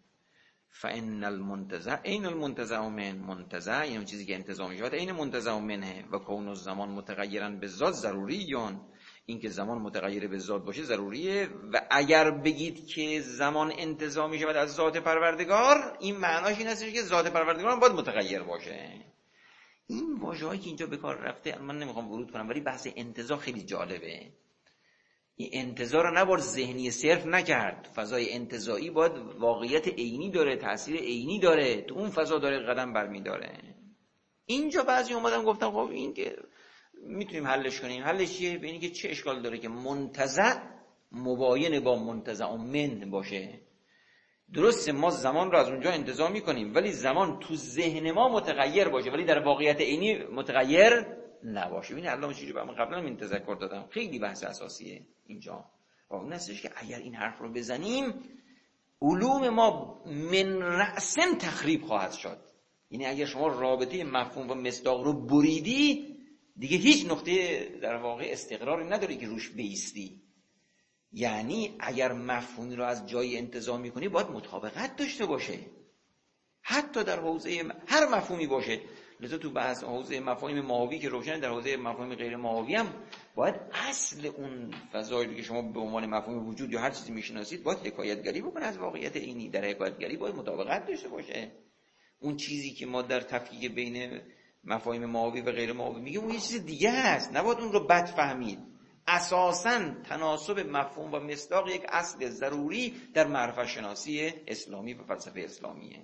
فان المنتزع عین المنتزع من، منتزع این یعنی چیزی که انتزاع میشه، عین منتزع منه. و کون الزمان متغیرا بالذات ضروریون، این که زمان متغیر به ذات باشه ضروریه. و اگر بگید که زمان انتزاع میشه از ذات پروردگار، این معناش این هستش که ذات پروردگار هم باید متغیر باشه. این واژه‌ای که اینجا به کار رفته من نمیخوام ورود کنم، ولی بحث انتزاع خیلی جالبه. این انتزاع رو نباید ذهنی صرف نکرد. فضای انتزاعی باید واقعیت عینی داره، تأثیر عینی داره، تو اون فضا داره قدم برمی‌داره. اینجا بعضی اومدن گفتن خب این که میتونیم حلش کنیم. حلش چیه؟ به اینکه چه اشکال داره که منتزع مباین با منتزع من باشه. درسته ما زمان رو از اونجا انتزاع میکنیم، ولی زمان تو ذهن ما متغیر باشه ولی در واقعیت عینی متغیر نباشه. ببین علامه چجوری من قبلا این تذکر دادم، خیلی بحث اساسیه اینجا. اون هستش که اگر این حرف رو بزنیم علوم ما من رأسن تخریب خواهد شد. یعنی اگر شما رابطه مفهوم و مصداق رو بریدی دیگه هیچ نقطه در واقع استقراری نداری که روش بیستی. یعنی اگر مفهومی رو از جای انتزاع میکنی باید مطابقت داشته باشه، حتی در حوزه هر مفهومی باشه. لذا تو بحث حوزه مفاهیم ماهوی که روشن، در حوزه مفاهیم غیر ماهوی هم باید اصل اون فضایی که شما به عنوان مفهوم وجود یا هر چیزی میشناسید باید حکایتگری بکنه از واقعیت عینی. در حکایتگری باید مطابقت داشته باشه. اون چیزی که ما در تفکیک بین مفاهیم ماهوی و غیر ماهوی میگیم اون یه چیز دیگه است، نباید اون رو بد فهمید. اساساً تناسب مفهوم و مصداق یک اصل ضروری در معرفت شناسی اسلامی و فلسفه اسلامیه.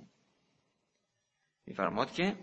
میفرماد که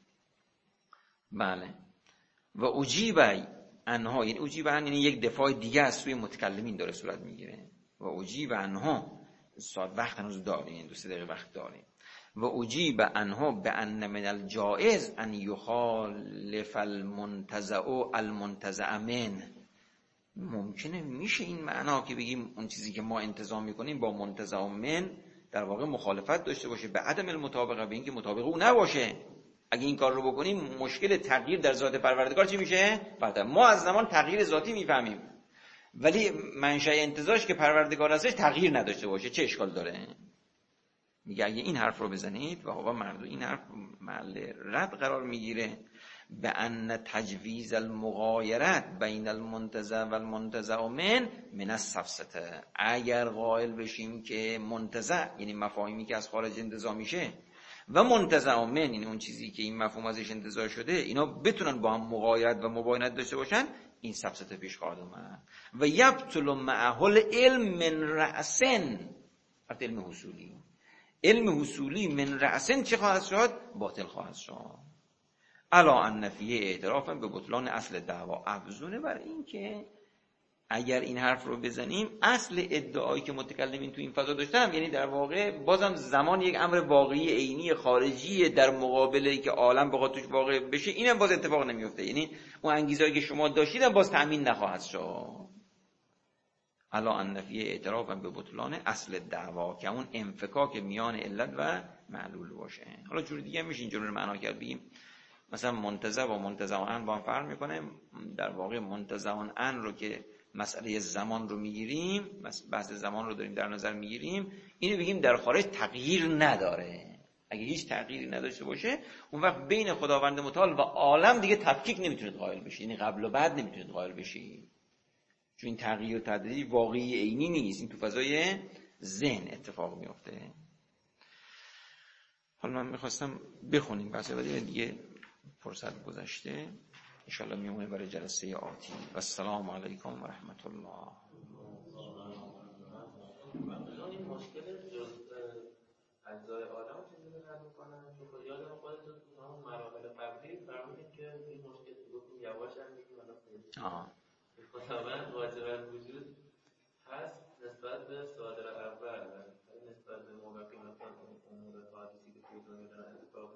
بله و اجیب عنها، یعنی اجیب عن یعنی یک دفاع دیگه از سوی متکلمین داره صورت میگیره. و اجیب عنها، ساعت وقت هنوز داریم، 2-3 دقیقه وقت داریم. و اجیب عنها بان من الجائز ان یخالف المنتزع المنتزع من. ممکنه میشه این معنا که بگیم اون چیزی که ما انتزاع میکنیم با منتزع من در واقع مخالفت داشته باشه به عدم المطابقه، به اینکه مطابق او نباشه. اگه این کار رو بکنیم مشکل تغییر در ذات پروردگار چی میشه؟ بعد ما از زمان تغییر ذاتی میفهمیم ولی منشأ انتزاعش که پروردگار هستش تغییر نداشته باشه، چه اشکال داره؟ میگه اگه این حرف رو بزنید و هوا مردو این حرف محل رد قرار میگیره به ان تجویز المغایرت بین المنتزع و المنتزع من السفسطه. اگر قائل بشیم که منتزع یعنی مفاهیمی که از خارج انتزاع میشه و منتزع من یعنی اون چیزی که این مفهوم ازش انتزاع شده، اینا بتونن با هم مغایرت و مباینت داشته باشن، این سفسطه پیش خواهد اومد. و یبطل معه العلم من رأسن، علم حصولی. علم حصولی من رأسن چه خواهد شد؟ باطل خواهد شد. الا ان فیه اعترافا به بطلان اصل دعوا، افزونه بر این که اگر این حرف رو بزنیم، اصل ادعایی که متکلمین تو این فضا داشتن، یعنی در واقع بازم زمان یک امر واقعی عینی خارجی در مقابله که عالم بخواد توش واقع بشه، اینم باز اتفاق نمیفته. یعنی اون انگیزه‌ای که شما داشتید هم باز تأمین نخواهد شد. الا ان فی اعتراف به بطلان اصل دعوا، که اون انفکاک میان علت و معلول باشه. حالا جور دیگه میشه اینجوری رو معنا کرد، بگیم مثلا منتزع و منتزع عن با هم فرق میکنه. در واقع منتزع عن رو که مسئله زمان رو میگیریم، بحث زمان رو داریم در نظر میگیریم، اینو بگیم در خارج تغییر نداره. اگه هیچ تغییری نداشته باشه، اون وقت بین خداوند متعال و عالم دیگه تفکیک نمیتونید قائل بشید، یعنی قبل و بعد نمیتونید قائل بشید، چون این تغییر و تبدیل واقعی عینی نیست، این تو فضای ذهن اتفاق میفته. حالا من میخواستم بخونیم بحث بعدی، دیگه فرصت گذشته، انشاءالله میمونه برای جلسه آتی. و السلام علیکم و رحمت الله. این مشکل جز اجزای عالم چیزی حل میکنن؟ چون یادم خودتون تو همون مراحل قبلی فرمودید که این مشکل رو گفتیم یواش هم میگیم الان خداوند واجب الوجود هست نسبت به صادر اول، نسبت به موقعی مثلا امور حادثی که توی دنیا دارن اتفاق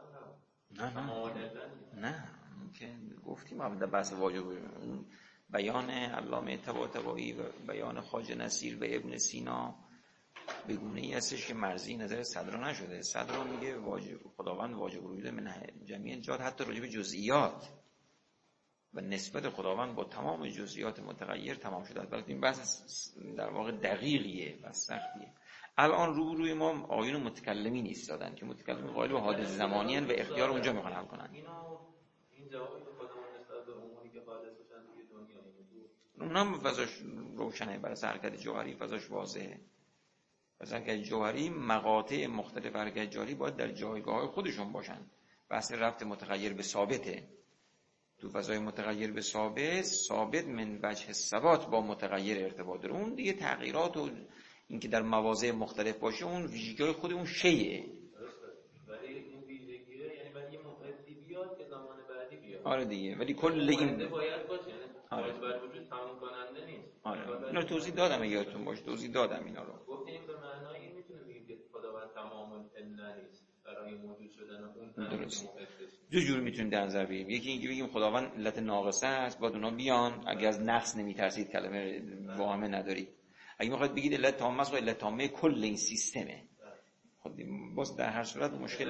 میفتن. نه که گفتیم در بحث واجب بیان علامه طباطبایی و بیان خواجه نصیر و ابن سینا به گونه‌ای هستش که مرزی نظر صدر نشده. صدر میگه واجب خداوند واجب الوجود من جميع الجهات، حتی راجع به جزئیات و نسبت خداوند با تمام جزئیات متغیر تمام شده. البته این بحث در واقع دقیقیه و سختیه. الان روی ما آیون متکلمین ایستادن که متکلمین قائل به حادث زمانی ان و اختیار اونجا میخوان حل کنن. این جوابی که خداوند نسبت به اموری که حادث بشن توی دنیا اونم فضاش روشنه، برای حرکت جوهری فضاش واضحه. پس حرکت جوهری مقاطع مختلف حرکت جوهری باید در جایگاه خودشون باشن. بحث رفت متغیر به ثابته. تو فضای متغیر به ثابت من وجه ثبات با متغیر ارتباط داره. اون دیگه تغییرات و اینکه در مواضع مختلف باشه اون ویژگی خود اون شیء. ولی این ویژگیه یعنی بعد یه موقعی بیاد که زمان بعدی بیاد. آره دیگه، ولی کل این باید باشه، یعنی واجب الوجود تمام کننده نیست. آره اینا توضیح دادم، اگه یادتون باشه توضیح دادم اینا رو. گفتیم به معنای این میتونه بگیم که خداوند تمام العله نیست برای موجود شدن اون. درست. دو جور میتونیم در نظر بگیریم. یکی اینکه بگیم خداوند علت ناقصه است، باید اونا بیان. اگه از نقص نمیترسید کلمه واهمه ندارید. اگه میخواید بگید علت تامه است، علت تامه کل این سیستمه. خب باز در هر صورت مشکل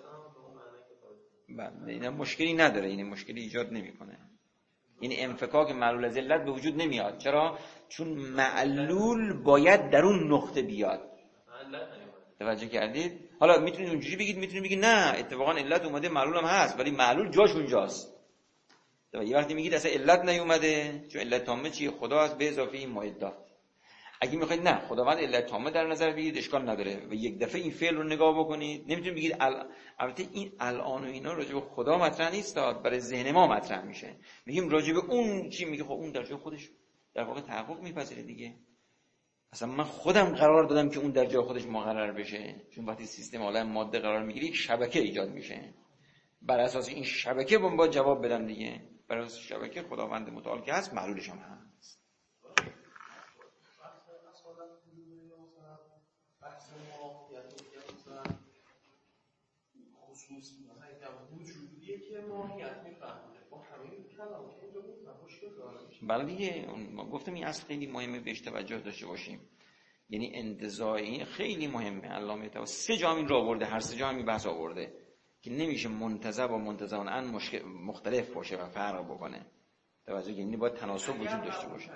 اینا مشکلی نداره، این مشکلی ایجاد نمیکنه. یعنی انفکاک معلول از علت به وجود نمیاد. چرا؟ چون معلول باید در اون نقطه بیاد. توجه کردید؟ حالا میتونید اونجوری بگید، میتونید بگید نه اتفاقا علت اومده معلول هم هست، ولی معلول جاش اونجاست. یه وقتی میگید اصلا علت نیومده، چون علت تامه چیه؟ خدا است به اضافه این معدات. اگه میخواید نه خداوند علت تامه در نظر بگیرید اشکال نداره و یک دفعه این فعل رو نگاه بکنید. نمیتونید بگید البته این الان و اینا راجع به خدا مطرح نیست، برای ذهن ما مطرح میشه. میگیم راجع به اون چی میگه، خب اون در جای خودش در واقع تحقق میپذیره دیگه. اصلا من خودم قرار دادم که اون در جای خودش مقرر بشه، چون وقتی سیستم عالم ماده قرار میگیره یک شبکه ایجاد میشه. بر اساس این شبکه با جواب بدم دیگه. بر اساس شبکه خداوند متعال که هست، معلولش هم هست. بحث خصوص وجودیه که ماهیت میفهمه با همین کلام که اینجا گفتم مشکل داره. بله دیگه، ما گفتم این اصل خیلی مهمه بهش توجه داشته باشیم. یعنی انتزاع این خیلی مهمه. علامه طباطبایی 3 جا این رو آورده، هر 3 جا همین بحث آورده که نمیشه منتزع با منتزع عن مختلف باشه و فرق بکنه. توجه، یعنی باید تناسب وجود داشته باشه.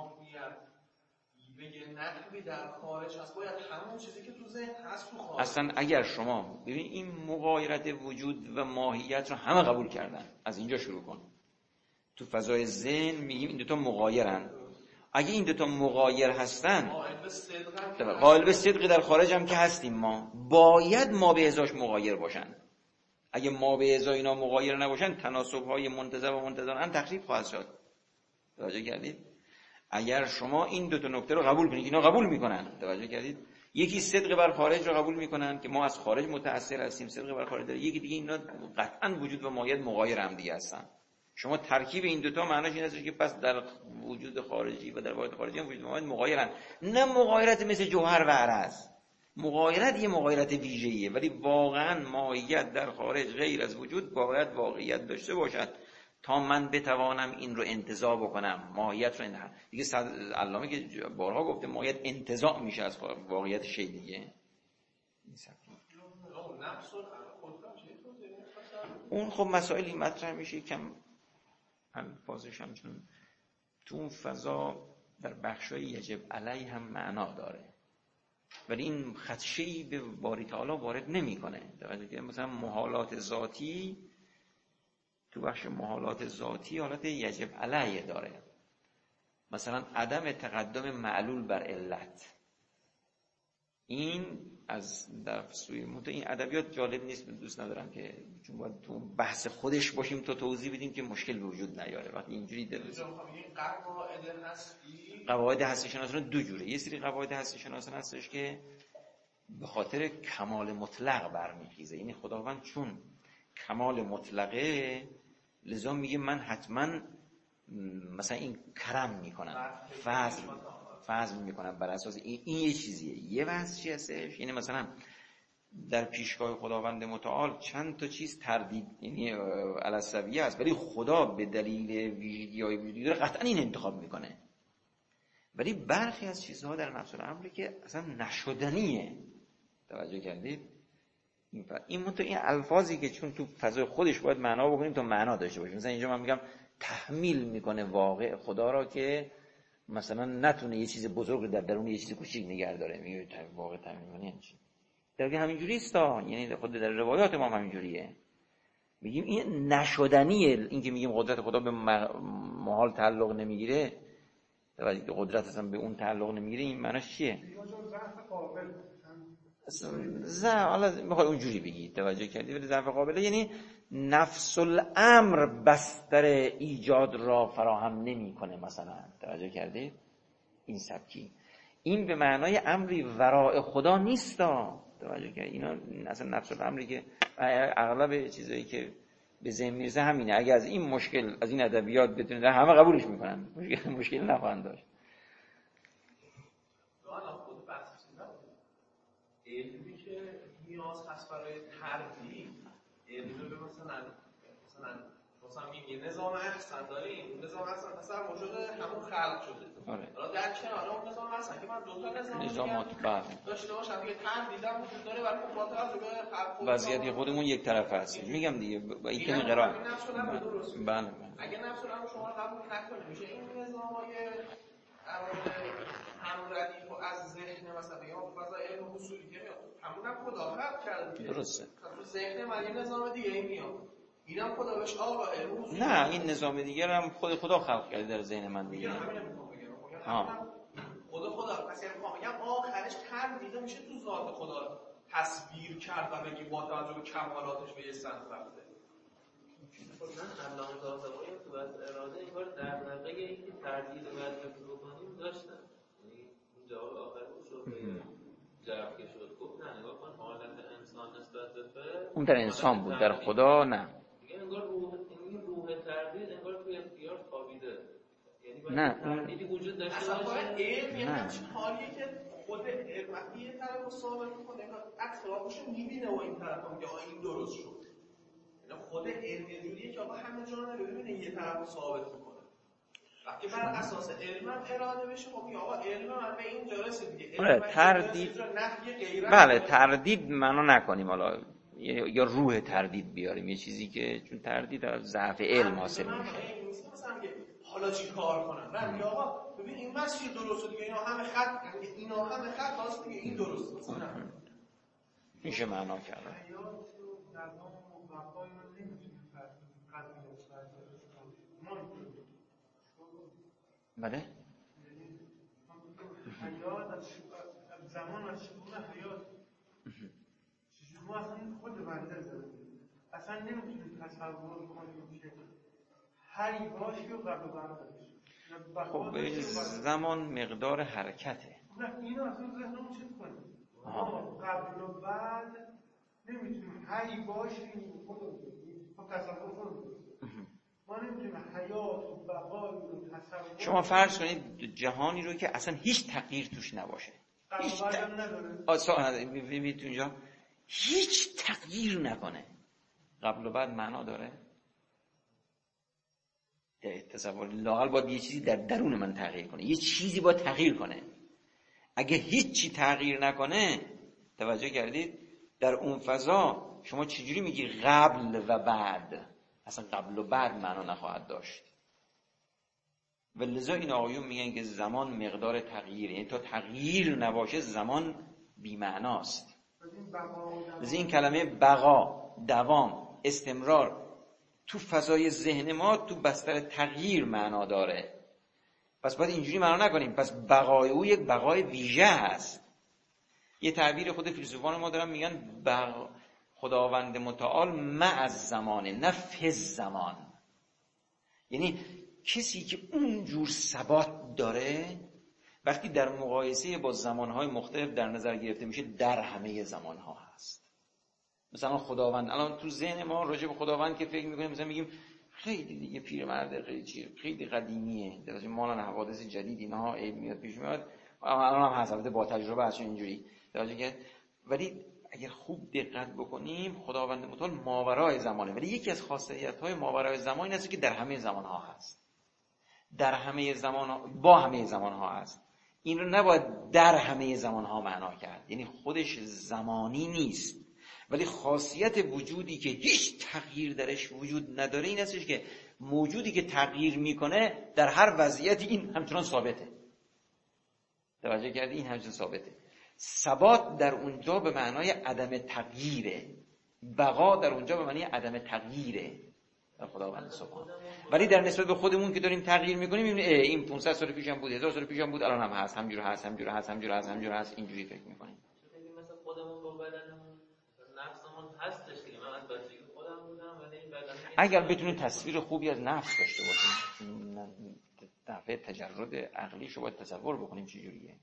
بگه نحوی در خارج هست، باید همون چیزی که تو ذهن هست تو خارج. اصلا اگر شما ببین این مغایرت وجود و ماهیت رو همه قبول کردن، از اینجا شروع کن. تو فضای ذهن میگیم این دوتا مغایرن. اگه این دوتا مغایر هستن، قائل به صدق در خارج هم که هستیم، ما باید ما به ازاش مغایر باشن. اگه ما به ازای اینا مغایر نباشن، تناسب‌های منتزع و منتزع عن تخریب خواهد شد. توجه کردید؟ اگر شما این دو تا نکته رو قبول کنید، اینا قبول میکنن. توجه کردید؟ یکی صدق بر خارج رو قبول میکنن که ما از خارج متأثر هستیم، صدق بر خارج داره. یکی دیگه اینا قطعا وجود و ماهیت مغایر هم دیگه هستن. شما ترکیب این دوتا معناش این است که پس در وجود خارجی و در واحد خارجی هم وجود ماهیت مغایرن. نه مغایرت مثل جوهر و عرض. مغایرت یه مغایرت ویژه‌ایه، ولی واقعا ماهیت در خارج غیر از وجود باید واقعیت داشته باشد تا من بتوانم این رو انتزاع بکنم. ماهیت رو دیگه علامه که بارها گفته ماهیت انتزاع میشه از واقعیت شی دیگه. اون خب مسائلی مطرح میشه کم الفاظش هم چون تو اون فضا در بخشای یجب علی هم معنا داره، ولی این خدشه‌ای به باری تعالی وارد نمیکنه. مثلا محالات ذاتی، تو بخش محالات ذاتی حالت یجب علیه داره، مثلا عدم تقدم معلول بر علت. این از در سوی این ادبیات جالب نیست، دوست ندارم که چون باید تو بحث خودش باشیم تو توضیح بدیم که مشکل به وجود نیاره. وقتی اینجوری قواعد هستی شناسان دو جوره. یه سری قواعد هستی شناسان هستش که به خاطر کمال مطلق برمیخیزه، یعنی خداوند چون کمال مطلقه لذا میگه من حتما مثلا این کرم میکنم، فضل میکنم بر اساس این یه چیزیه. یه بحث چی هستش؟ یعنی مثلا در پیشگاه خداوند متعال چند تا چیز تردید یعنی علسویه است، ولی خدا به دلیل ویژگی‌های وجودی داره قطعا این انتخاب میکنه. ولی برخی از چیزها در نفس الامر که اصلا نشدنیه. توجه کردید؟ این الفاظی که چون تو فضای خودش باید معنا بکنیم تا معنا داشته باشه. مثلا اینجا من میگم تحمیل میکنه واقع خدا را که مثلا نتونه یه چیز بزرگ رو در درون یه چیز کوچیک نگه داره. میگه واقع تحمیل میکنه یعنی چی؟ درگه همینجوری است، یعنی خود در روایات ما همینجوریه. میگیم این نشدنیه. این که میگیم قدرت خدا به محال تعلق نمیگیره، قدرت اصلا به اون تعلق نمیگیره، این معناش چیه؟ حالا میخوای اونجوری بگی، توجه کردی؟ ولی ضعف قابله یعنی نفس الامر بستر ایجاد را فراهم نمیکنه مثلا. توجه کردی؟ این سبکی این به معنای امری وراء خدا نیست. توجه کردی؟ اینا اصلا نفس الامری که اغلب چیزایی که به ذهن میرسه همینه. اگه از این مشکل از این ادبیات بتونه همه قبولش میکنن، مشکل نخواهند داشت. علمی که نیاز هست برای تردید، علمی به مثلا یه نظام احسن داریم، نظام احسن اصلا موجود همون خلق شده. حالا در کنار اون نظام احسن که من دو تا نظامات داشته باشم که تردیدم وجود داره، ولی خب با توجه به خلق وضعیت خودمون یک طرف هست. میگم دیگه با این که قرار بله اگه نفس الامر شما قبول نکنه میشه این نظامای همون ردیف از ذهن مثلا یا فضا علم اصولی که همون هم خدا خلق کرده. درسته. تو ذهن من یه نظام دیگه این میاد، اینم خدا بهش آقا علم اصولی. نه این نظام دیگه هم خدا خلق کرده در ذهن من دیگه. خدا پس یعنی میگم آخرش تردید میشه تو ذات خدا تصویر کرد و بگی با توجه به کمالاتش به یه سمت رفته. من علامه طاهطبایی تو بحث اراده این کار در نقطه اینکه تردید باید بکنیم داشتن، یعنی اون جواب آخر شد جواب که شد گفت نه نگاه کن حالت انسان نسبت به فعل اون در انسان بود، در خدا نه. دیگه انگار روح تردید انگار توی اختیار خوابیده، یعنی نه تردیدی وجود داشته باشه. اصلا باید علم یه همچین حالیه که خود علمتی یه طرف رو ثابت میکنه اطرافش رو میبینه و این طرف رو میگه این درست شد. خود علم جوریه که آقا همه جانبه ببینه یه طرف رو ثابت میکنه. وقتی بر اساس علمم اراده بشه خب میگه آقا علم من به این جا رسید دیگه. تردید بله تردید منو نکنیم حالا یا روح تردید بیاریم، یه چیزی که چون تردید از ضعف علم حاصل میشه. مثلا میگه حالا چی کار کنم؟ نه میگه آقا ببین این مسیر درسته دیگه، اینا همه خط واسه دیگه این درسته مثلا. میشه معنا کردن. بله؟ حیات از زمان از شکون حیات چیزی ما اصلا خود بنده زدیم اصلا نمیتونیم تصور کنیم که هری باشی و قبل و بعدش. خب به زمان مقدار حرکته. نه اینو اصلا ذهنمون چیز کنیم ما قبل و بعد نمیتونیم هری باشی خود تصور کنیم. ما نمیتونیم شما فرض کنید جهانی رو که اصلا هیچ تغییر توش نباشه، هیچ تغییر هیچ تغییر نکنه، قبل و بعد معنا داره؟ تصور لااقل باید یه چیزی در درون من تغییر کنه، یه چیزی باید تغییر کنه. اگه هیچی تغییر نکنه، توجه کردید در اون فضا شما چجوری میگی قبل و بعد؟ اصلا قبل و بعد معنا نخواهد داشت. و لذا این آقایون میگن که زمان مقدار تغییره، یعنی تا تغییر نباشه زمان بی‌معناست. لذا این کلمه بقا، دوام، استمرار تو فضای ذهن ما تو بستر تغییر معنا داره. پس باید اینجوری معنا نکنیم. پس بقای او یک بقای ویژه هست. یه تعبیر خود فیلسوفان ما دارن میگن خداوند متعال مع الزمان نه فی الزمان. یعنی کسی که اونجور ثبات داره وقتی در مقایسه با زمانهای مختلف در نظر گرفته میشه در همه زمانها هست. مثلا خداوند، الان تو ذهن ما راجع به خداوند که فکر میکنیم مثلا میگیم خیلی دیگه پیرمرد، خیلی قدیمیه، درسته مالن حوادث جدید اینها میاد پیش میاد، الان هم هست با تجربه هست اینجوری درسته که. ولی اگر خوب دقت بکنیم خداوند متعال ماورای زمانه، ولی یکی از خاصیت‌های ماورای زمان این است که در همه زمانها هست، در همه زمانها با همه زمانها هست. این رو نباید در همه زمانها معنا کرد، یعنی خودش زمانی نیست، ولی خاصیت وجودی که هیچ تغییر درش وجود نداره این هستش که موجودی که تغییر میکنه در هر وضعیتی این همچنان ثابته. توجه کردی؟ این همچنان ثابته. ثبات در اونجا به معنای عدم تغییره، بقا در اونجا به معنای عدم تغییره در خداوند سبحان. ولی در نسبت به خودمون که داریم تغییر میکنیم میبینیم این 500 سال پیش هم بود، 1000 سال پیش هم بود، الان هم هست، همجور هست، اینجوری فکر میکنیم. مثلا خودمون با بدنمون نفسمون هستش دیگه، من از بچگی خودم بودم ولی این بدن اگر بتونید تصویر خوبی از نفس داشته باشیم، دفعه تجرد عقلیشو باید تصور بکنیم چه جوریه.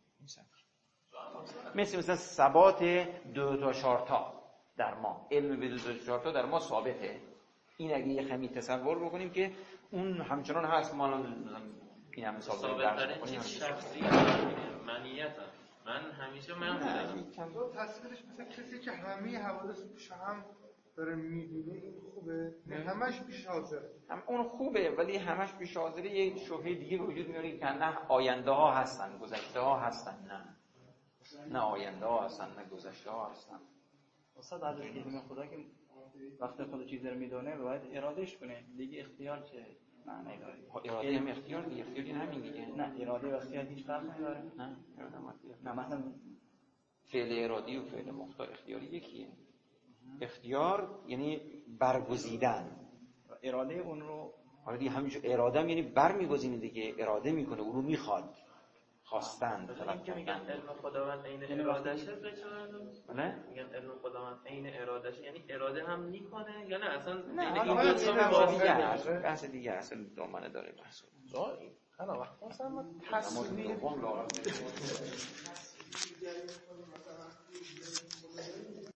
مثلا ثبات 2 تا 4 تا در ما، علم به 2 تا 4 تا در ما ثابته. این اگه یه خمی تصور بکنیم که اون همچنان هست، ما این هم ثابت داریم شخصی منیت هم. من همیشه من بودم. تصویرش مثل کسی که همه حوادث پیش هم داره می‌بینه، این خوبه؟ نه همش پیش حاضره. اون خوبه ولی همش پیش حاضره یه شبهه دیگه وجود میاره که نه آینده ها هستن، گذشته ها هستن، نه آینده ها هستن، نه گذشته ها هستن. استاد ازش دیدیم خدا که وقتی خود چیزی رو میدونه باید ارادهش کنه دیگه، اختیار چه معنی داره؟ اراده هم اختیار دیگه، اختیاری همین دیگه. نه اراده و اختیار هیچ فرقی نداره. نه اراده هم اختیار. نه مثلا فعل ارادی و فعل مختار اختیاری یکیه. اختیار یعنی برگزیدن، اراده اون رو حالا دیگه همینجور اراده هم یعنی برمیگزینه دیگه، اراده میکنه، اون رو میخواد، خواستن طلب که میگن علم خداوند عین ارادهشه، نه میگن علم خداوند عین ارادهشه، یعنی اراده هم میکنه یا نه اصلا نه این بحث دیگه اصلا دامنه داره بحث. حالا وقت مثلا تصویر